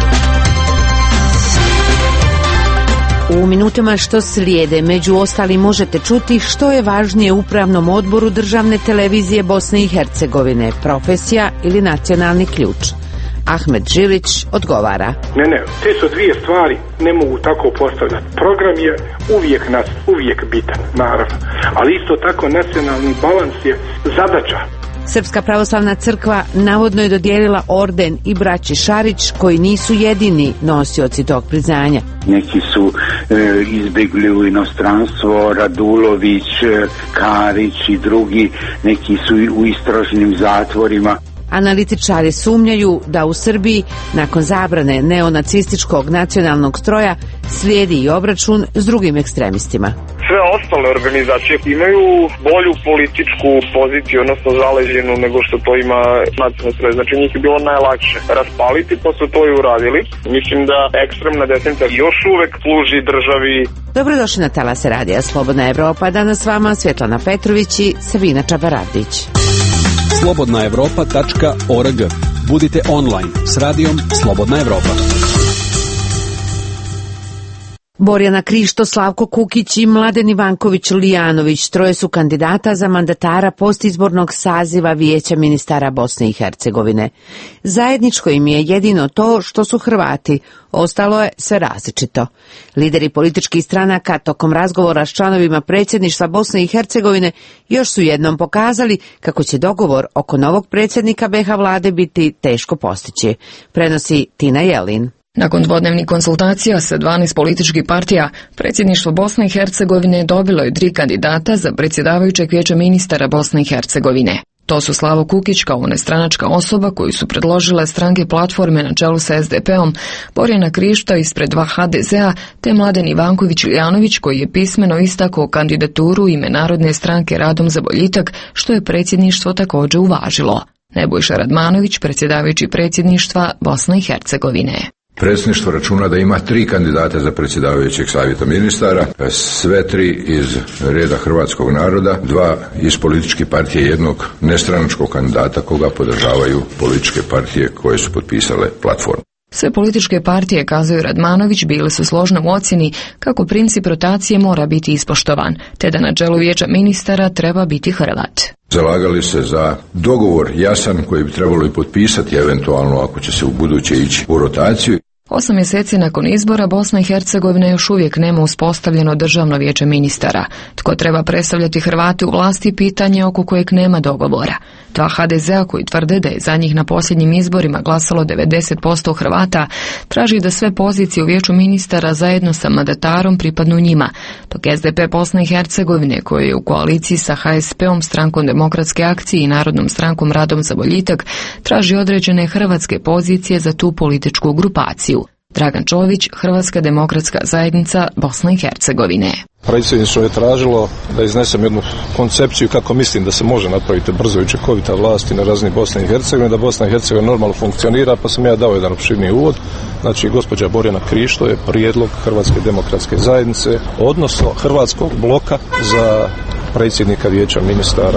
U minutima što slijede, među ostalim, možete čuti što je važnije Upravnom odboru Državne televizije Bosne i Hercegovine, profesija ili nacionalni ključ. Ahmed Žilić odgovara. Ne, ne, te su dvije stvari, ne mogu tako postavljati. Program je uvijek, nas, uvijek bitan, naravno, ali isto tako nacionalni balans je zadaća. Srpska pravoslavna crkva navodno je dodijelila orden i braći Šarić, koji nisu jedini nosioci tog priznanja. Neki su e, izbjegli u inostranstvo, Radulović, Karić i drugi, neki su u istražnim zatvorima. Analitičari sumnjaju da u Srbiji, nakon zabrane neonacističkog nacionalnog stroja, slijedi i obračun s drugim ekstremistima. Sve ostale organizacije imaju bolju političku poziciju, odnosno zaleđenu, nego što to ima nacionalno stroj. Znači njih je bilo najlakše raspaliti, pa su to i uradili. Mislim da ekstremna desnica još uvek služi državi. Dobrodošli na talase Radija Slobodna Evropa. Danas s vama Svetlana Petrović i Sabina Čabaradić. slobodna evropa tačka org. Budite online s radijom Slobodna Evropa. Borjana Krišto, Slavko Kukić i Mladen Ivanković Lijanović, troje su kandidata za mandatara postizbornog saziva Vijeća ministara Bosne i Hercegovine. Zajedničko im je jedino to što su Hrvati, ostalo je sve različito. Lideri političkih stranaka tokom razgovora s članovima predsjedništva Bosne i Hercegovine još su jednom pokazali kako će dogovor oko novog predsjednika be ha vlade biti teško postići, prenosi Tina Jelin. Nakon dvodnevnih konsultacija sa dvanaest političkih partija, predsjedništvo Bosne i Hercegovine dobilo je tri kandidata za predsjedavajućeg Vijeća ministara Bosne i Hercegovine. To su Slavo Kukić kao nestranačka osoba koju su predložile stranke platforme na čelu sa es de peom, Borjana Krišto ispred dva ha de zea, te Mladen Ivanković Lijanović koji je pismeno istakao kandidaturu ime Narodne stranke Radom za boljitak, što je predsjedništvo također uvažilo. Nebojša Radmanović, predsjedavajući predsjedništva Bosne i Hercegovine. Predsjedništvo računa da ima tri kandidata za predsjedavajućeg savjeta ministara, sve tri iz reda hrvatskog naroda, dva iz političke partije, jednog nestranačkog kandidata koga podržavaju političke partije koje su potpisale platformu. Sve političke partije, kazuje Radmanović, bile su složne u ocjeni kako princip rotacije mora biti ispoštovan, te da na čelu Vijeća ministara treba biti Hrvat. Zalagali se za dogovor jasan koji bi trebalo i potpisati eventualno ako će se u buduće ići u rotaciju. Osam mjeseci nakon izbora Bosna i Hercegovina još uvijek nema uspostavljeno državno vijeće ministara. Tko treba predstavljati Hrvate u vlasti, pitanje oko kojeg nema dogovora. Dva ha de zea koji tvrde da je za njih na posljednjim izborima glasalo devedeset posto Hrvata, traži da sve pozicije u vijeću ministara zajedno sa mandatarom pripadnu njima, dok es de pe Bosne i Hercegovine, koji je u koaliciji sa ha es peom, Strankom demokratske akcije i Narodnom strankom Radom za boljitak, traži određene hrvatske pozicije za tu političku grupaciju. Dragan Čović, Hrvatska demokratska zajednica Bosne i Hercegovine. Predsjedništvo je tražilo da iznesem jednu koncepciju kako mislim da se može napraviti brzo i učinkovita vlast na razini Bosne i Hercegovine, da Bosna i Hercegovina normalno funkcionira, pa sam ja dao jedan opširniji uvod. Znači, gospođa Borjana Krišto je prijedlog Hrvatske demokratske zajednice, odnosno Hrvatskog bloka za predsjednika Vijeća ministara.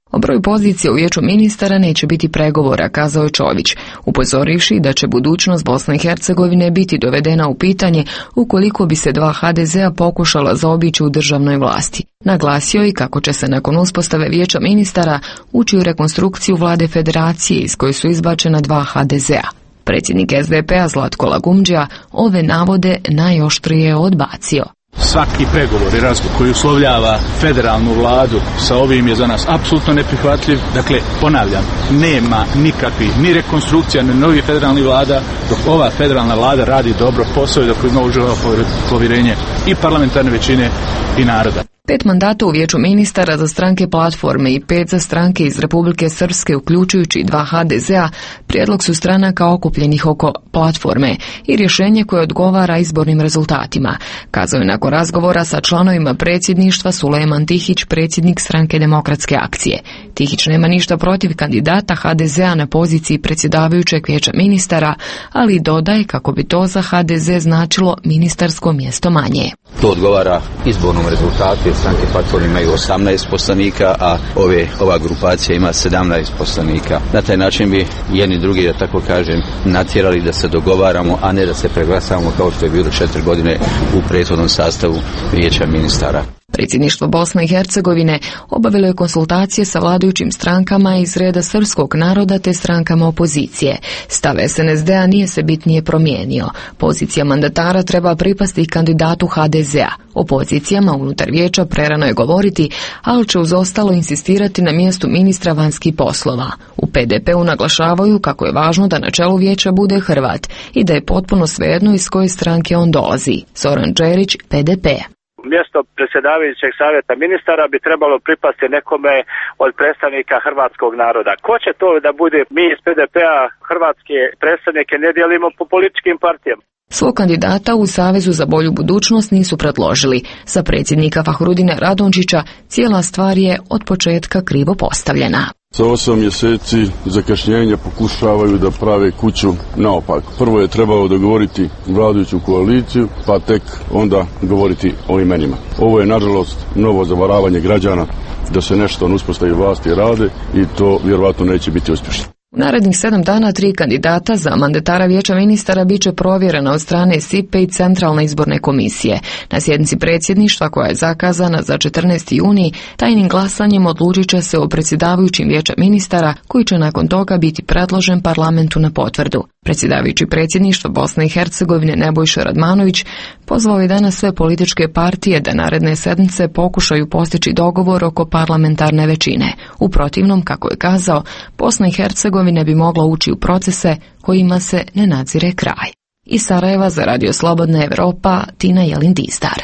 O broju pozicija u vijeću ministara neće biti pregovora, kazao je Čović, upozorivši da će budućnost Bosne i Hercegovine biti dovedena u pitanje ukoliko bi se dva ha de zea pokušala zaobići u državnoj vlasti. Naglasio i kako će se nakon uspostave vijeća ministara ući u rekonstrukciju vlade federacije iz koje su izbačena dva ha de zea. Predsjednik es de pe a Zlatko Lagumdžija ove navode najoštrije odbacio. Svaki pregovor i razgovor koji uslovljava federalnu vladu sa ovim je za nas apsolutno neprihvatljiv. Dakle, ponavljam, nema nikakvih ni rekonstrukcija, ni novih federalnih vlada, dok ova federalna vlada radi dobro posao i dok ima uživa povjerenje i parlamentarne većine i naroda. Pet mandata u vijeću ministara za stranke Platforme i pet za stranke iz Republike Srpske, uključujući dva ha de zea, prijedlog su stranaka okupljenih oko Platforme i rješenje koje odgovara izbornim rezultatima, kazao je nakon razgovora sa članovima predsjedništva Sulejman Tihić, predsjednik stranke Demokratske akcije. Tihić nema ništa protiv kandidata ha de zea na poziciji predsjedavajućeg vijeća ministara, ali dodaje kako bi to za ha de ze značilo ministarsko mjesto manje. To odgovara izbornom rezultatu, jer stranke Platforme imaju osamnaest poslanika, a ove, ova grupacija ima sedamnaest poslanika. Na taj način bi jedni drugi, da tako kažem, natjerali da se dogovaramo, a ne da se preglasavamo kao što je bilo četiri godine u prethodnom sastavu vijeća ministara. Predsjedništvo Bosne i Hercegovine obavilo je konsultacije sa vladajućim strankama iz reda srpskog naroda te strankama opozicije. Stav es en es de a nije se bitnije promijenio. Pozicija mandatara treba pripasti kandidatu ha de zea. O pozicijama unutar vijeća prerano je govoriti, ali će uz ostalo insistirati na mjestu ministra vanjskih poslova. U pe de pe u naglašavaju kako je važno da na čelu vijeća bude Hrvat i da je potpuno svejedno iz koje stranke on dolazi. Zoran Đerić, pe de pe. Mjesto predsjedavajućeg savjeta ministara bi trebalo pripasti nekome od predstavnika hrvatskog naroda. Ko će to da bude? Mi iz pe de pe a hrvatske predstavnike ne dijelimo po političkim partijama. Svog kandidata u Savezu za bolju budućnost nisu predložili. Za predsjednika Fahrudina Radončića cijela stvar je od početka krivo postavljena. Za osam mjeseci zakašnjenja pokušavaju da prave kuću naopako. Prvo je trebalo dogovoriti vladajuću koaliciju, pa tek onda govoriti o imenima. Ovo je nažalost novo zavaravanje građana da se nešto na uspostavi vlasti rade i to vjerojatno neće biti uspješno. U narednih sedam dana tri kandidata za mandatara vijeća ministara bit će provjerena od strane S I P E i Centralne izborne komisije. Na sjednici predsjedništva koja je zakazana za četrnaesti juni, tajnim glasanjem odlučit će se o predsjedavajućim vijeća ministara koji će nakon toga biti predložen parlamentu na potvrdu. Predsjedavajući predsjedništva Bosne i Hercegovine Nebojša Radmanović pozvao je danas sve političke partije da naredne sedmice pokušaju postići dogovor oko parlamentarne većine. U protivnom, kako je kazao, Bosna i Hercegovina bi mogla ući u procese kojima se ne nadzire kraj. Iz Sarajeva za Radio Slobodna Evropa, Tina Jelin-Distar.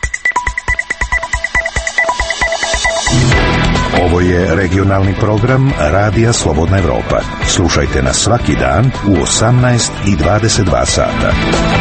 Ovo je regionalni program Radija Slobodna Evropa. Slušajte nas svaki dan u osamnaest i dvadeset dva sata.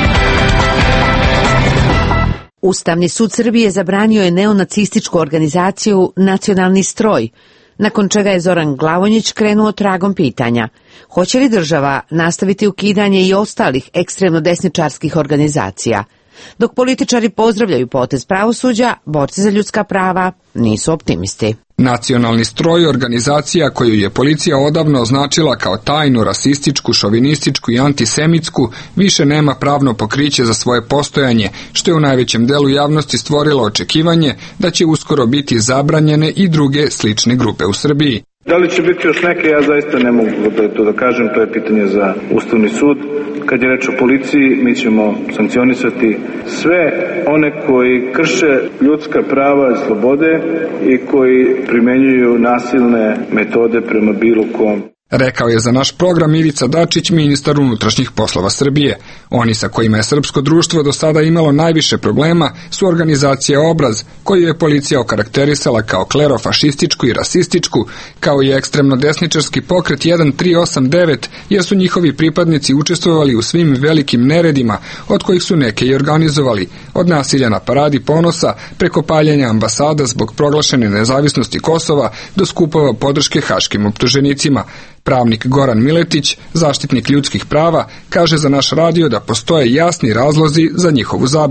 Ustavni sud Srbije zabranio je neonacističku organizaciju Nacionalni stroj, nakon čega je Zoran Glavonjić krenuo tragom pitanja. Hoće li država nastaviti ukidanje i ostalih ekstremno desničarskih organizacija? Dok političari pozdravljaju potez pravosuđa, borci za ljudska prava nisu optimisti. Nacionalni stroj, organizacija koju je policija odavno označila kao tajnu, rasističku, šovinističku i antisemitsku, više nema pravno pokriće za svoje postojanje, što je u najvećem delu javnosti stvorilo očekivanje da će uskoro biti zabranjene i druge slične grupe u Srbiji. Da li će biti još neke, ja zaista ne mogu da to da kažem, to je pitanje za Ustavni sud. Kad je reč o policiji, mi ćemo sankcionisati sve one koji krše ljudska prava i slobode i koji primenjuju nasilne metode prema bilo kom. Rekao je za naš program Ivica Dačić, ministar unutrašnjih poslova Srbije. Oni sa kojima je srpsko društvo do sada imalo najviše problema su organizacija Obraz, koju je policija okarakterisala kao klerofašističku i rasističku, kao i ekstremno desničarski pokret jedan tri osam devet, jer su njihovi pripadnici učestvovali u svim velikim neredima, od kojih su neke i organizovali, od nasilja na paradi ponosa, preko paljenja ambasada zbog proglašene nezavisnosti Kosova, do skupova podrške haškim optuženicima. Pravnik Goran Miletić, zaštitnik ljudskih prava, kaže za naš radio da postoje jasni razlozi za njihovu zabranu.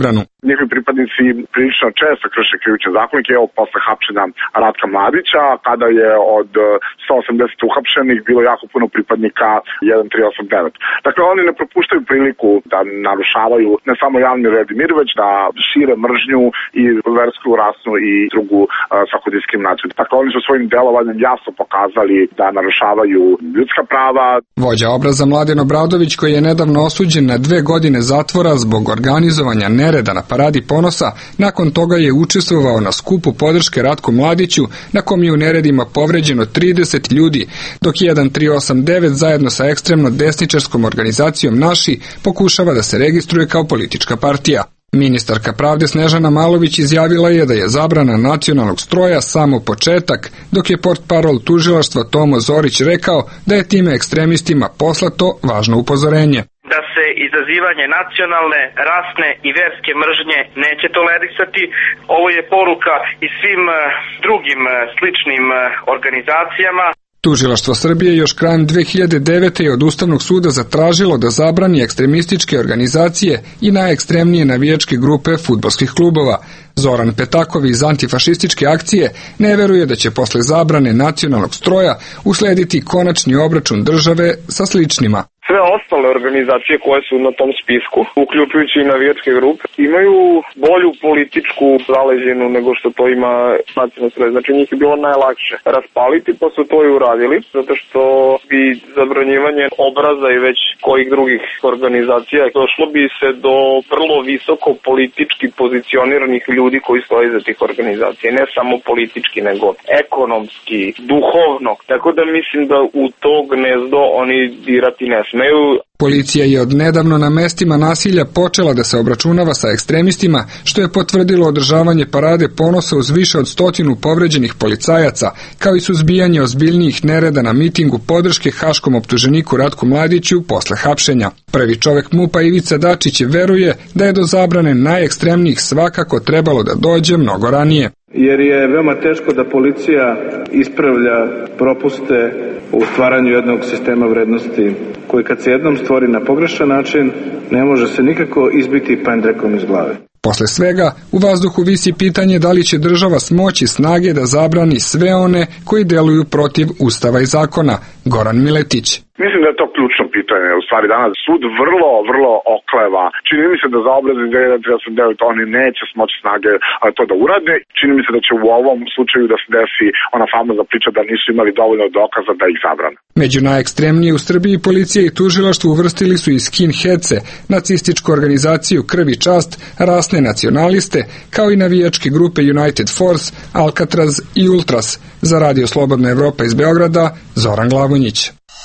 njihovi pripadnici prilično često krše krivične zakonike. Evo posle hapšenja Ratka Mladića, kada je od sto osamdeset uhapšenih bilo jako puno pripadnika jedan tri osam devet. Dakle, oni ne propuštaju priliku da narušavaju ne samo javni red i mir, već da šire mržnju i versku, rasnu i drugu uh, svaku diskriminaciju. Dakle, oni su svojim delovanjem jasno pokazali da narušavaju ljudska prava. Vođa obraza Mladen Obradović, koji je nedavno osuđen na dve godine zatvora zbog organizovanja nereda na Paradi ponosa, nakon toga je učestvovao na skupu podrške Ratku Mladiću, na kom je u neredima povređeno trideset ljudi, dok jedan tri osam devet zajedno sa ekstremno desničarskom organizacijom Naši pokušava da se registruje kao politička partija. Ministarka pravde Snežana Malović izjavila je da je zabrana nacionalnog stroja samo početak, dok je portparol tužilaštva Tomo Zorić rekao da je time ekstremistima poslato važno upozorenje. Da se izazivanje nacionalne, rasne i verske mržnje neće tolerisati. Ovo je poruka i svim drugim sličnim organizacijama. Tužilaštvo Srbije još krajem dve hiljade devete. je od Ustavnog suda zatražilo da zabrani ekstremističke organizacije i najekstremnije navijačke grupe fudbalskih klubova. Zoran Petakov iz antifašističke akcije ne veruje da će posle zabrane nacionalnog stroja uslediti konačni obračun države sa sličnima. Sve ostale organizacije koje su na tom spisku, uključujući i navijačke grupe, imaju bolju političku zaleđenu nego što to ima nacionalno stroje. Znači njih je bilo najlakše raspaliti, pa su to i uradili, zato što bi zabranjivanje obraza i već kojih drugih organizacija došlo bi se do vrlo visoko politički pozicioniranih ljudi koji stoje za tih organizacija. Ne samo politički, nego ekonomski, duhovno. Tako da mislim da u to gnezdo oni dirati ne smeju. Policija je od nedavno na mestima nasilja počela da se obračunava sa ekstremistima, što je potvrdilo održavanje Parade ponosa uz više od stotinu povređenih policajaca, kao i suzbijanje ozbiljnijih nereda na mitingu podrške haškom optuženiku Ratku Mladiću posle hapšenja. Prvi čovek MUP-a Ivica Dačić veruje da je do zabrane najekstremnijih svakako trebalo da dođe mnogo ranije. Jer je veoma teško da policija ispravlja propuste u stvaranju jednog sistema vrednosti koji kad se jednom stvori na pogrešan način ne može se nikako izbiti pendrekom iz glave. Posle svega, u vazduhu visi pitanje da li će država smoći snage da zabrani sve one koji deluju protiv Ustava i zakona. Goran Miletić. Mislim da je to ključno pitanje. U stvari danas sud vrlo, vrlo okleva. Čini mi se da za obraz iz jedan tri osam devet oni neće smoći snage to da urade. Čini mi se da će u ovom slučaju da se desi ona famozna priča da nisu imali dovoljno dokaza da ih zabrane. Među najekstremnije u Srbiji policija i tužilaštvo uvrstili su i skinheadse, nacističku organizaciju Krv i čast, rasne nacionaliste, kao i navijačke grupe United Force, Alcatraz i Ultras. Za Radio Slobodna Evropa iz Beograda, Zoran Glavonjić.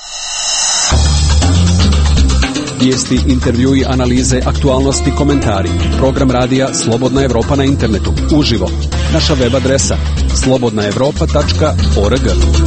Vijesti, intervjui, analize, aktualnosti, komentari. Program radija Slobodna Evropa na internetu. Uživo. Naša web adresa slobodna evropa tačka org.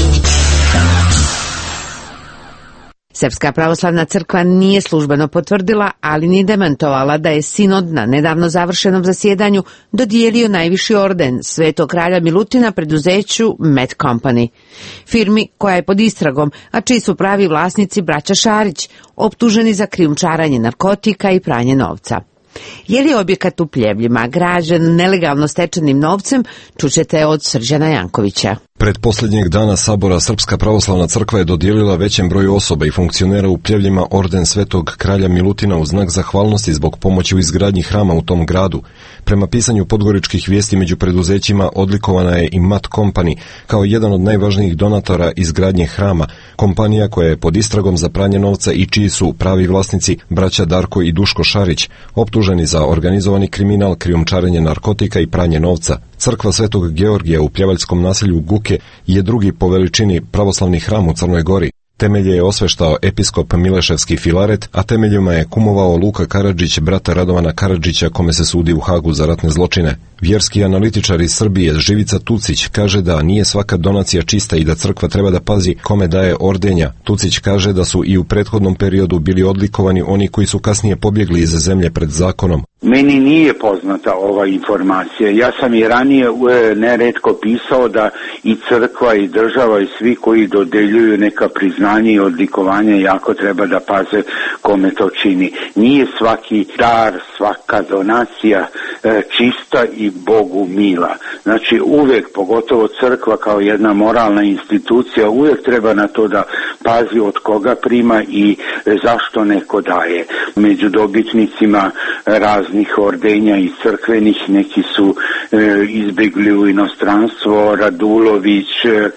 Srpska pravoslavna crkva nije službeno potvrdila, ali ni demantovala da je sinod na nedavno završenom zasjedanju dodijelio najviši orden Svetog kralja Milutina preduzeću Met Company, firmi koja je pod istragom, a čiji su pravi vlasnici braća Šarić, optuženi za krijumčarenje narkotika i pranje novca. Je li objekat u Pljevljima građen nelegalno stečenim novcem, čućete od Srđana Jankovića. Pred posljednjeg dana sabora Srpska pravoslavna crkva je dodijelila većem broju osoba i funkcionera u Pljevljima orden Svetog kralja Milutina u znak zahvalnosti zbog pomoći u izgradnji hrama u tom gradu. Prema pisanju podgoričkih vijesti među preduzećima odlikovana je i Mat Company kao jedan od najvažnijih donatora izgradnje hrama, kompanija koja je pod istragom za pranje novca i čiji su pravi vlasnici braća Darko i Duško Šarić, optuženi za organizovani kriminal, krijumčarenje narkotika i pranje novca. Crkva Svetog Georgija u pljevaljskom naselju Guke je drugi po veličini pravoslavni hram u Crnoj Gori. Temelje je osveštao episkop Mileševski Filaret, a temeljima je kumovao Luka Karadžić, brata Radovana Karadžića, kome se sudi u Hagu za ratne zločine. Vjerski analitičar iz Srbije Živica Tucić kaže da nije svaka donacija čista i da crkva treba da pazi kome daje ordenja. Tucić kaže da su i u prethodnom periodu bili odlikovani oni koji su kasnije pobjegli iz zemlje pred zakonom. Meni nije poznata ova informacija. Ja sam i ranije neretko pisao da i crkva i država i svi koji dodeljuju neka priznanja i odlikovanja jako treba da paze kome to čini. Nije svaki dar, svaka donacija e, čista i Bogu mila. Znači uvijek, pogotovo crkva kao jedna moralna institucija, uvijek treba na to da pazi od koga prima i e, zašto neko daje. Među dobitnicima raznih ordenja i crkvenih neki su e, izbjegli u inostranstvo, Radulović, e,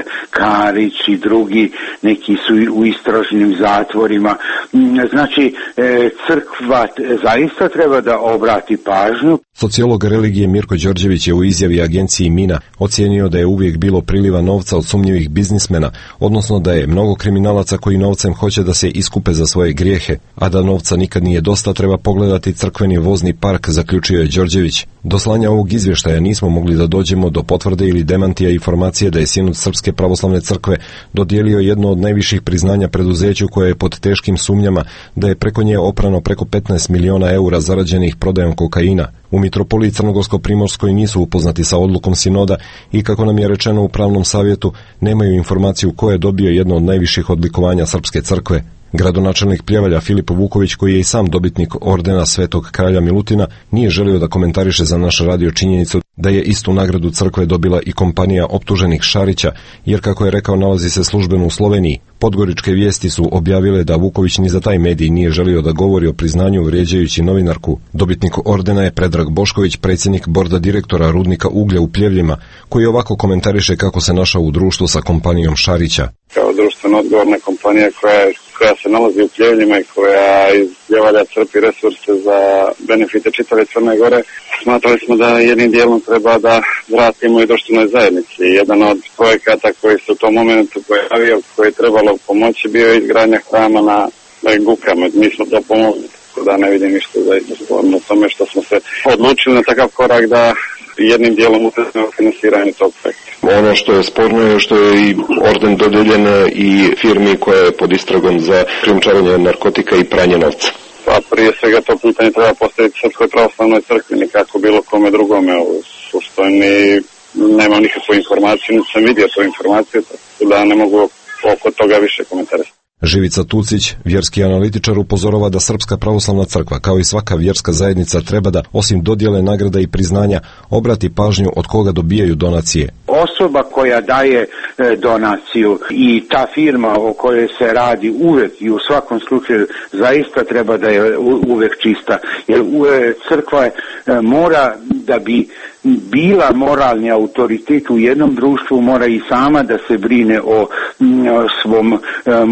Karić i drugi, neki su u istražnim zatvorima. Znači e, crkva zaista treba da obrati pažnju. Sociolog religije Mirko Đorđević je u izjavi agenciji Mina ocijenio da je uvijek bilo priliva novca od sumnjivih biznismena, odnosno da je mnogo kriminalaca koji novcem hoće da se iskupe za svoje grijehe, a da novca nikad nije dosta, treba pogledati crkveni vozni park, zaključio je Đorđević. Do slanja ovog izvještaja nismo mogli da dođemo do potvrde ili demantija informacije da je Sinod Srpske pravoslavne crkve dodijelio jedno od najviših priznanja preduzeću koje je pod teškim sumnjama da je preko nje oprano preko petnaest miliona eura zarađenih prodajom kokaina. U Mitropoliji Crnogorsko-Primorskoj nisu upoznati sa odlukom sinoda i, kako nam je rečeno u pravnom savjetu, nemaju informaciju ko je dobio jedno od najviših odlikovanja Srpske crkve. Gradonačelnik Pljevalja Filip Vuković, koji je i sam dobitnik ordena Svetog kralja Milutina, nije želio da komentariše za naš radio činjenicu da je istu nagradu crkve dobila i kompanija optuženih Šarića, jer, kako je rekao, nalazi se službeno u Sloveniji. Podgoričke vijesti su objavile da Vuković ni za taj medij nije želio da govori o priznanju, vrijeđajući novinarku. Dobitnik ordena je Predrag Bošković, predsjednik borda direktora rudnika uglja u Pljevljima, koji ovako komentariše kako se našao u društvu sa kompanijom Šarića. Kao društveno odgovorna kompanija koja, koja se nalazi u Pljevljima i koja iz Pljevalja crpi resurse za benefite čitave Crne Gore, smatrali smo da jednim dijelom treba da vratimo i društvenoj zajednici. Jedan od projekata koji se u tom momentu pojavio, koji je trebalo pomoći, bio je izgradnja hrama na, na Gukama. Mi smo to pomogli, da ne vidim ništa zaista sporno tome što smo se odlučili na takav korak da jednim dijelom utjecamo finansiranje tog projekta. Ono što je sporno je što je i orden dodijeljen i firmi koja je pod istragom za krijumčarenje narkotika i pranje novca. Pa prije svega to pitanje treba postaviti Srpskoj pravoslavnoj crkvi, nikako bilo kome drugome. U suštini nemam nikakvu informaciju, niti sam vidio tu informaciju, tako da ne mogu oko toga više komentarisati. Živica Tucić, vjerski analitičar, upozorava da Srpska pravoslavna crkva, kao i svaka vjerska zajednica, treba da, osim dodjele nagrada i priznanja, obrati pažnju od koga dobijaju donacije. Osoba koja daje e, donaciju i ta firma o kojoj se radi uvek i u svakom slučaju zaista treba da je uvek čista. Jer e, crkva e, mora da bi bila moralni autoritet u jednom društvu, mora i sama da se brine o m, svom m,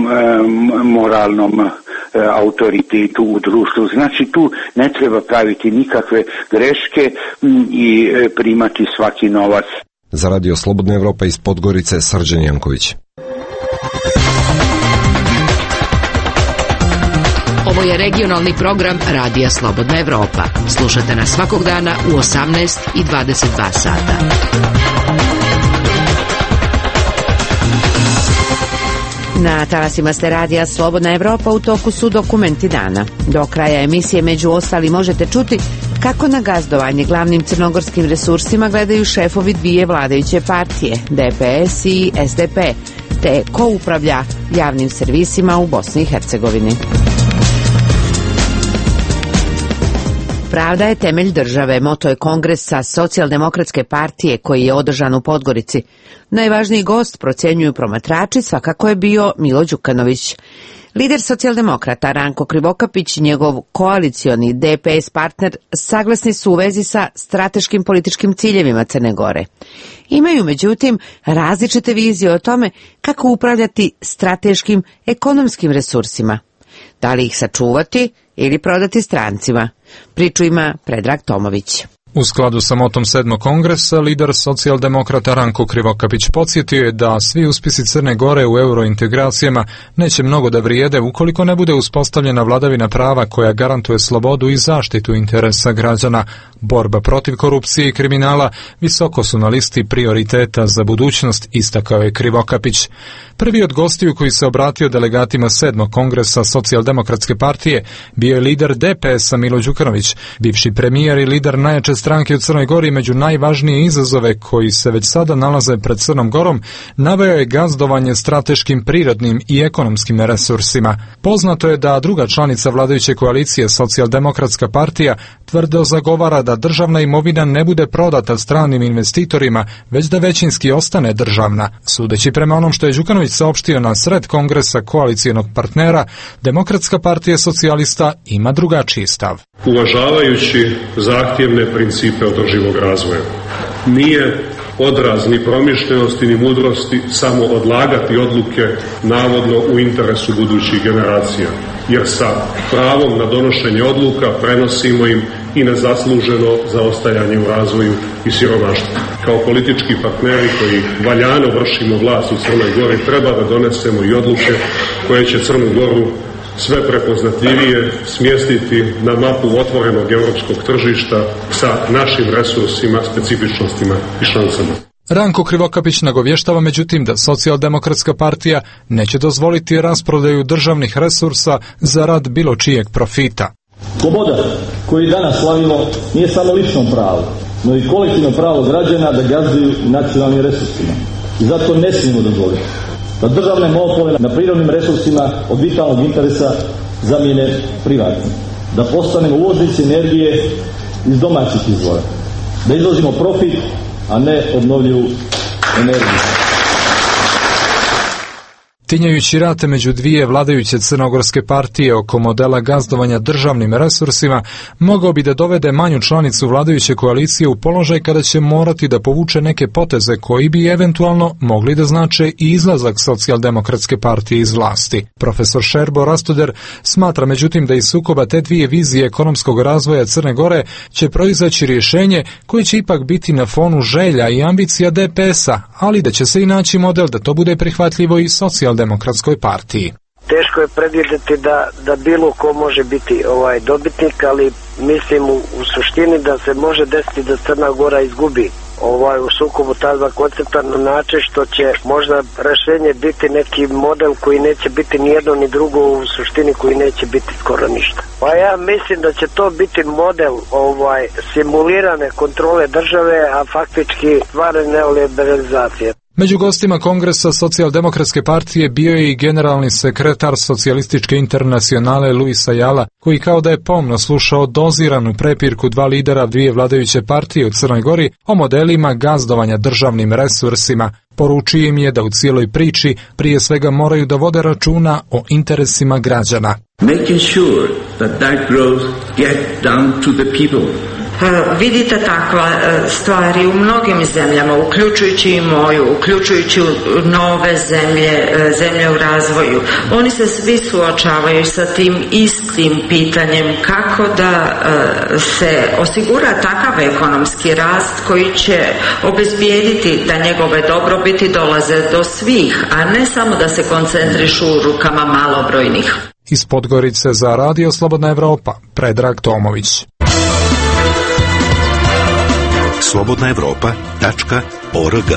m, moralnom e, autoritetu u društvu. Znači tu ne treba praviti nikakve greške m, i e, primati svaki novac. Za radio Slobodna Evropa iz Podgorice, Srđan Janković. Ovo je regionalni program Radija Slobodna Evropa. Slušate nas svakog dana u osamnaest i dvadeset dva sata. Na talasima ste Radija Slobodna Evropa, u toku su dokumenti dana. Do kraja emisije među ostali možete čuti kako na gazdovanje glavnim crnogorskim resursima gledaju šefovi dvije vladajuće partije, D P S i S D P, te ko upravlja javnim servisima u Bosni i Hercegovini. Pravda je temelj države, moto je kongresa Socijaldemokratske partije koji je održan u Podgorici. Najvažniji gost, procjenjuju promatrači, svakako je bio Milo Đukanović. Lider socijaldemokrata Ranko Krivokapić i njegov koalicioni D P S partner saglasni su u vezi sa strateškim političkim ciljevima Crne Gore. Imaju, međutim, različite vizije o tome kako upravljati strateškim ekonomskim resursima. Da li ih sačuvati ili prodati strancima? Priču ima Predrag Tomović. U skladu sa motom sedmog kongresa, lider socijaldemokrata Ranko Krivokapić podsjetio je da svi uspjesi Crne Gore u eurointegracijama neće mnogo da vrijede ukoliko ne bude uspostavljena vladavina prava koja garantuje slobodu i zaštitu interesa građana. Borba protiv korupcije i kriminala visoko su na listi prioriteta za budućnost, istakao je Krivokapić. Prvi od gostiju koji se obratio delegatima sedmog kongresa Socijaldemokratske partije bio je lider D P S-a Milo Đukanović, bivši premijer i lider najjače stranke u Crnoj Gori. Među najvažnije izazove koji se već sada nalaze pred Crnom Gorom naveo je gazdovanje strateškim prirodnim i ekonomskim resursima. Poznato je da druga članica vladajuće koalicije Socijaldemokratska partija tvrdo zagovara da državna imovina ne bude prodata stranim investitorima, već da većinski ostane državna. Sudeći prema onom što je Đukanović saopštio na sred kongresa koalicijenog partnera, Demokratska partija socijalista ima drugačiji stav. Uvažavajući zahtjevne principe održivog razvoja, nije odraz ni promišljenosti ni mudrosti samo odlagati odluke navodno u interesu budućih generacija, jer sa pravom na donošenje odluka prenosimo im i nezasluženo zaostajanje u razvoju i siromaštvu. Kao politički partneri koji valjano vršimo vlast u Crnoj Gori treba da donesemo i odluke koje će Crnu Goru sve prepoznatljivije smjestiti na mapu otvorenog europskog tržišta sa našim resursima, specifičnostima i šansama. Ranko Krivokapić nagovještava međutim da Socijaldemokratska partija neće dozvoliti rasprodaju državnih resursa za rad bilo čijeg profita. Sloboda koju danas slavimo nije samo lično pravo, no i kolektivno pravo građana da gazduju nacionalnim resursima. I zato ne smijemo dozvoliti da državne monopole na prirodnim resursima od vitalnog interesa zamijene privatnim, da postanemo uvoznici energije iz domaćih izvora, da izvozimo profit, a ne obnovljivu energiju. Tinjajući rate među dvije vladajuće crnogorske partije oko modela gazdovanja državnim resursima, mogao bi da dovede manju članicu vladajuće koalicije u položaj kada će morati da povuče neke poteze koji bi eventualno mogli da znače i izlazak Socijaldemokratske partije iz vlasti. Profesor Šerbo Rastoder smatra međutim da iz sukoba te dvije vizije ekonomskog razvoja Crne Gore će proizaći rješenje koje će ipak biti na fonu želja i ambicija D P S-a, ali da će se i naći model da to bude prihvatljivo i socijaldemokratskoj Demokratskoj partiji. Teško je predvidjeti da, da bilo ko može biti ovaj dobitnik, ali mislim u, u suštini da se može desiti da Crna Gora izgubi ovaj u sukobu ta dva koncepta na način što će možda rješenje biti neki model koji neće biti ni jedno ni drugo, u suštini koji neće biti skoro ništa. Pa ja mislim da će to biti model ovaj simulirane kontrole države, a faktički stvarne neoliberalizacije. Među gostima Kongresa Socijaldemokratske partije bio je i generalni sekretar Socijalističke internacionale Luis Ayala, koji kao da je pomno slušao doziranu prepirku dva lidera dvije vladajuće partije u Crnoj Gori o modelima gazdovanja državnim resursima. Poručio im je da u cijeloj priči prije svega moraju da vode računa o interesima građana. Making sure that that growth get down to the people. Vidite takva stvari u mnogim zemljama, uključujući i moju, uključujući nove zemlje, zemlje u razvoju. Oni se svi suočavaju sa tim istim pitanjem kako da se osigura takav ekonomski rast koji će obezbijediti da njegove dobrobiti dolaze do svih, a ne samo da se koncentrišu u rukama malobrojnih. Iz Podgorice za Radio Slobodna Evropa, Predrag Tomović. slobodna evropa tačka org.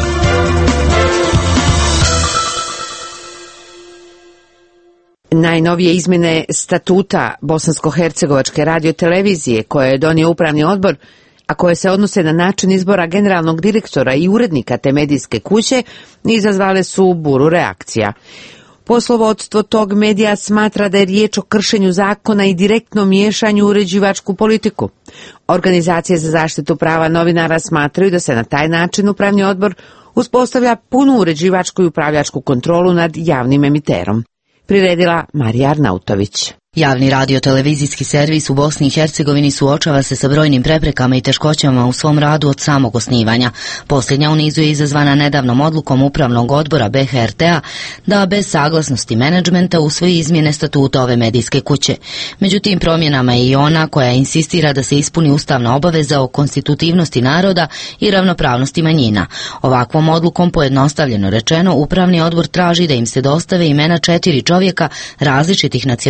Najnovije izmjene statuta Bosansko-hercegovačke radiotelevizije koje je donio upravni odbor, a koje se odnose na način izbora generalnog direktora i urednika te medijske kuće, izazvale su buru reakcija. Poslovodstvo tog medija smatra da je riječ o kršenju zakona i direktnom miješanju u uređivačku politiku. Organizacije za zaštitu prava novinara smatraju da se na taj način upravni odbor uspostavlja punu uređivačku i upravljačku kontrolu nad javnim emiterom. Priredila Marija Arnautović. Javni radio-televizijski servis u Bosni i Hercegovini suočava se sa brojnim preprekama i teškoćama u svom radu od samog osnivanja. Posljednja u nizu je izazvana nedavnom odlukom Upravnog odbora B H R T-a da bez saglasnosti menadžmenta usvoji izmjene statuta ove medijske kuće. Među tim promjenama je i ona koja insistira da se ispuni ustavna obaveza o konstitutivnosti naroda i ravnopravnosti manjina. Ovakvom odlukom, pojednostavljeno rečeno, Upravni odbor traži da im se dostave imena četiri čovjeka različitih nacionalnosti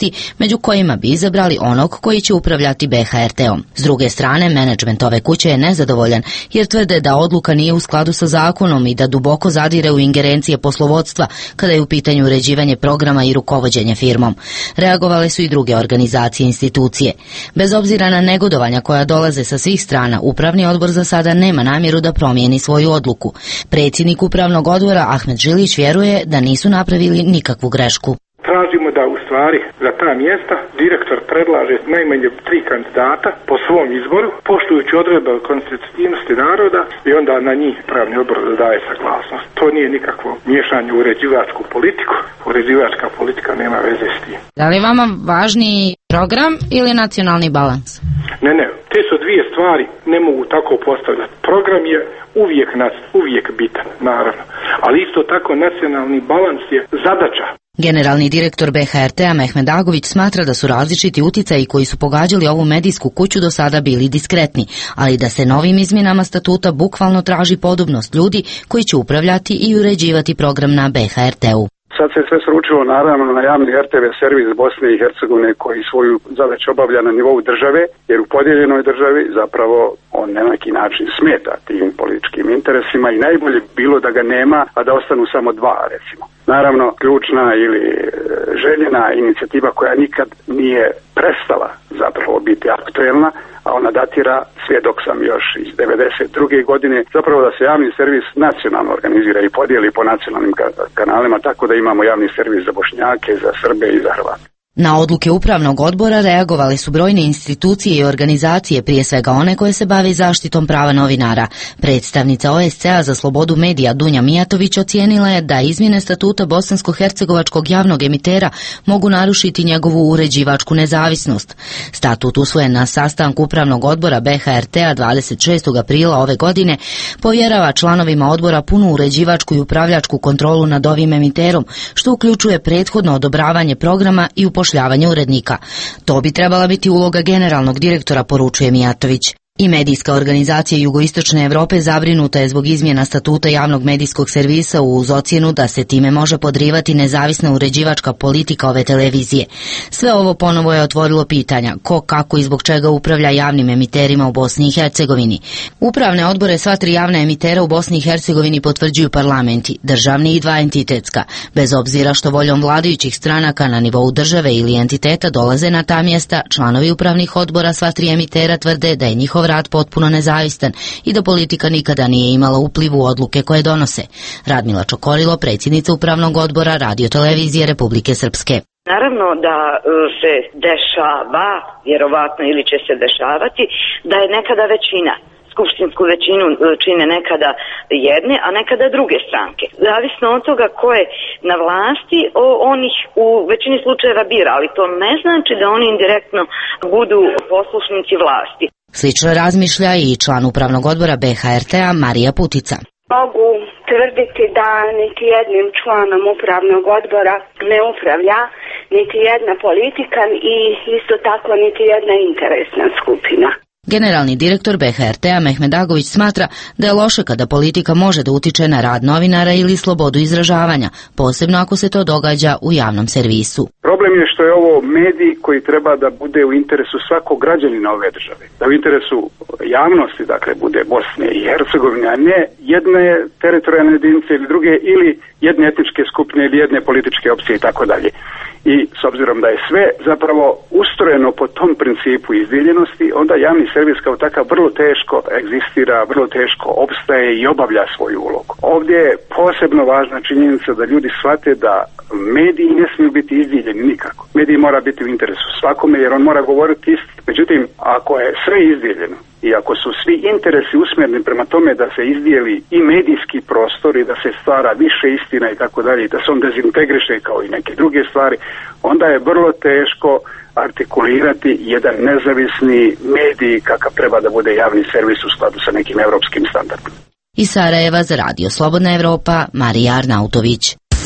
listi, među kojima bi izabrali onog koji će upravljati B H R T-om. S druge strane, menadžment ove kuće je nezadovoljan, jer tvrde da odluka nije u skladu sa zakonom i da duboko zadire u ingerencije poslovodstva kada je u pitanju uređivanje programa i rukovođenje firmom. Reagovale su i druge organizacije i institucije. Bez obzira na negodovanja koja dolaze sa svih strana, Upravni odbor za sada nema namjeru da promijeni svoju odluku. Predsjednik Upravnog odbora Ahmed Žilić vjeruje da nisu napravili nikakvu grešku. Tražimo da u stvari za ta mjesta direktor predlaže najmanje tri kandidata po svom izboru, poštujući odredbe o konstitutivnosti naroda, i onda na njih Upravni odbor daje saglasnost. To nije nikakvo miješanje u uređivačku politiku. Uređivačka politika nema veze s tim. Da li vama važniji program ili nacionalni balans? Ne, ne, te su dvije stvari, ne mogu tako postavljati. Program je uvijek, uvijek bitan, naravno, ali isto tako nacionalni balans je zadaća. Generalni direktor B H R T-a Mehmed Agović smatra da su različiti utjecaji koji su pogađali ovu medijsku kuću do sada bili diskretni, ali da se novim izmjenama statuta bukvalno traži podobnost ljudi koji će upravljati i uređivati program na B H R T-u. Sad se sve sručilo naravno na javni R T V servis Bosne i Hercegovine koji svoju zadaću obavlja na nivou države, jer u podijeljenoj državi zapravo on na neki način smeta tim političkim interesima i najbolje bi bilo da ga nema, a da ostanu samo dva, recimo. Naravno, ključna ili željena inicijativa koja nikad nije prestala zapravo biti aktuelna, a ona datira, svjedok sam još iz devedeset druge godine, zapravo da se javni servis nacionalno organizira i podijeli po nacionalnim kanalima, tako da imamo javni servis za Bošnjake, za Srbe i za Hrvate. Na odluke Upravnog odbora reagovali su brojne institucije i organizacije, prije svega one koje se bave zaštitom prava novinara. Predstavnica O S C-a za slobodu medija Dunja Mijatović ocijenila je da izmjene statuta bosansko-hercegovačkog javnog emitera mogu narušiti njegovu uređivačku nezavisnost. Statut usvojen na sastanku Upravnog odbora B H R T-a dvadeset šestog aprila ove godine povjerava članovima odbora punu uređivačku i upravljačku kontrolu nad ovim emiterom, što uključuje prethodno odobravanje programa i upošljavanje urednika. To bi trebala biti uloga generalnog direktora, poručuje Mijatović. I medijska organizacija Jugoistočne Europe zabrinuta je zbog izmjena statuta javnog medijskog servisa uz ocjenu da se time može podrivati nezavisna uređivačka politika ove televizije. Sve ovo ponovo je otvorilo pitanja ko, kako i zbog čega upravlja javnim emiterima u Bosni i Hercegovini. Upravne odbore sva tri javna emitera u Bosni i Hercegovini potvrđuju parlamenti, državni i dva entitetska, bez obzira što voljom vladajućih stranaka na nivou države ili entiteta dolaze na ta mjesta. Članovi upravnih odbora sva tri emitera tvrde da je njihov rad potpuno nezavistan i da politika nikada nije imala upliv u odluke koje donose. Radmila Čokorilo, predsjednica Upravnog odbora Radio-televizije Republike Srpske. Naravno da se dešava, vjerovatno ili će se dešavati, da je nekada većina. Skupštinsku većinu čine nekada jedne, a nekada druge stranke. Zavisno od toga ko je na vlasti, on ih u većini slučajeva bira, ali to ne znači da oni indirektno budu poslušnici vlasti. Slično razmišlja i član Upravnog odbora B H R T-a Marija Putica. Mogu tvrditi da niti jednim članom Upravnog odbora ne upravlja niti jedna politika i isto tako niti jedna interesna skupina. Generalni direktor B H R T-a Mehmed Agović smatra da je loše kada politika može da utiče na rad novinara ili slobodu izražavanja, posebno ako se to događa u javnom servisu. Problem je što je ovo medij koji treba da bude u interesu svakog građanina ove države, da u interesu javnosti, dakle, bude Bosne i Hercegovine, a ne jedne teritorijalne jedinice ili druge, ili jedne etničke skupine ili jedne političke opcije i tako dalje. I s obzirom da je sve zapravo ustrojeno po tom principu izdjeljenosti, onda javni servis kao takav vrlo teško egzistira, vrlo teško opstaje i obavlja svoju ulogu. Ovdje je posebno važna činjenica da ljudi shvate da mediji ne smiju biti izdjeljeni nikako. Mediji mora biti u interesu svakome jer on mora govoriti istinu. Međutim, ako je sve izdjeljeno i ako su svi interesi usmjereni prema tome da se izdijeli i medijski prostor i da se stvara više istina i tako dalje, da se on dezintegriše kao i neke druge stvari, onda je vrlo teško artikulirati jedan nezavisni medij kakav treba da bude javni servis u skladu sa nekim evropskim standardima. Iz Sarajeva za Radio Slobodna Evropa, Marija Arnautović.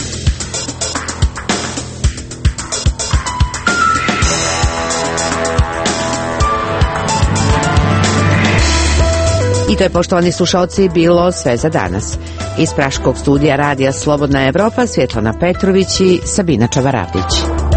I to je, poštovani slušalci, bilo sve za danas. Iz praškog studija Radija Slobodna Evropa Svjetlana Petrović i Sabina Čavarapić.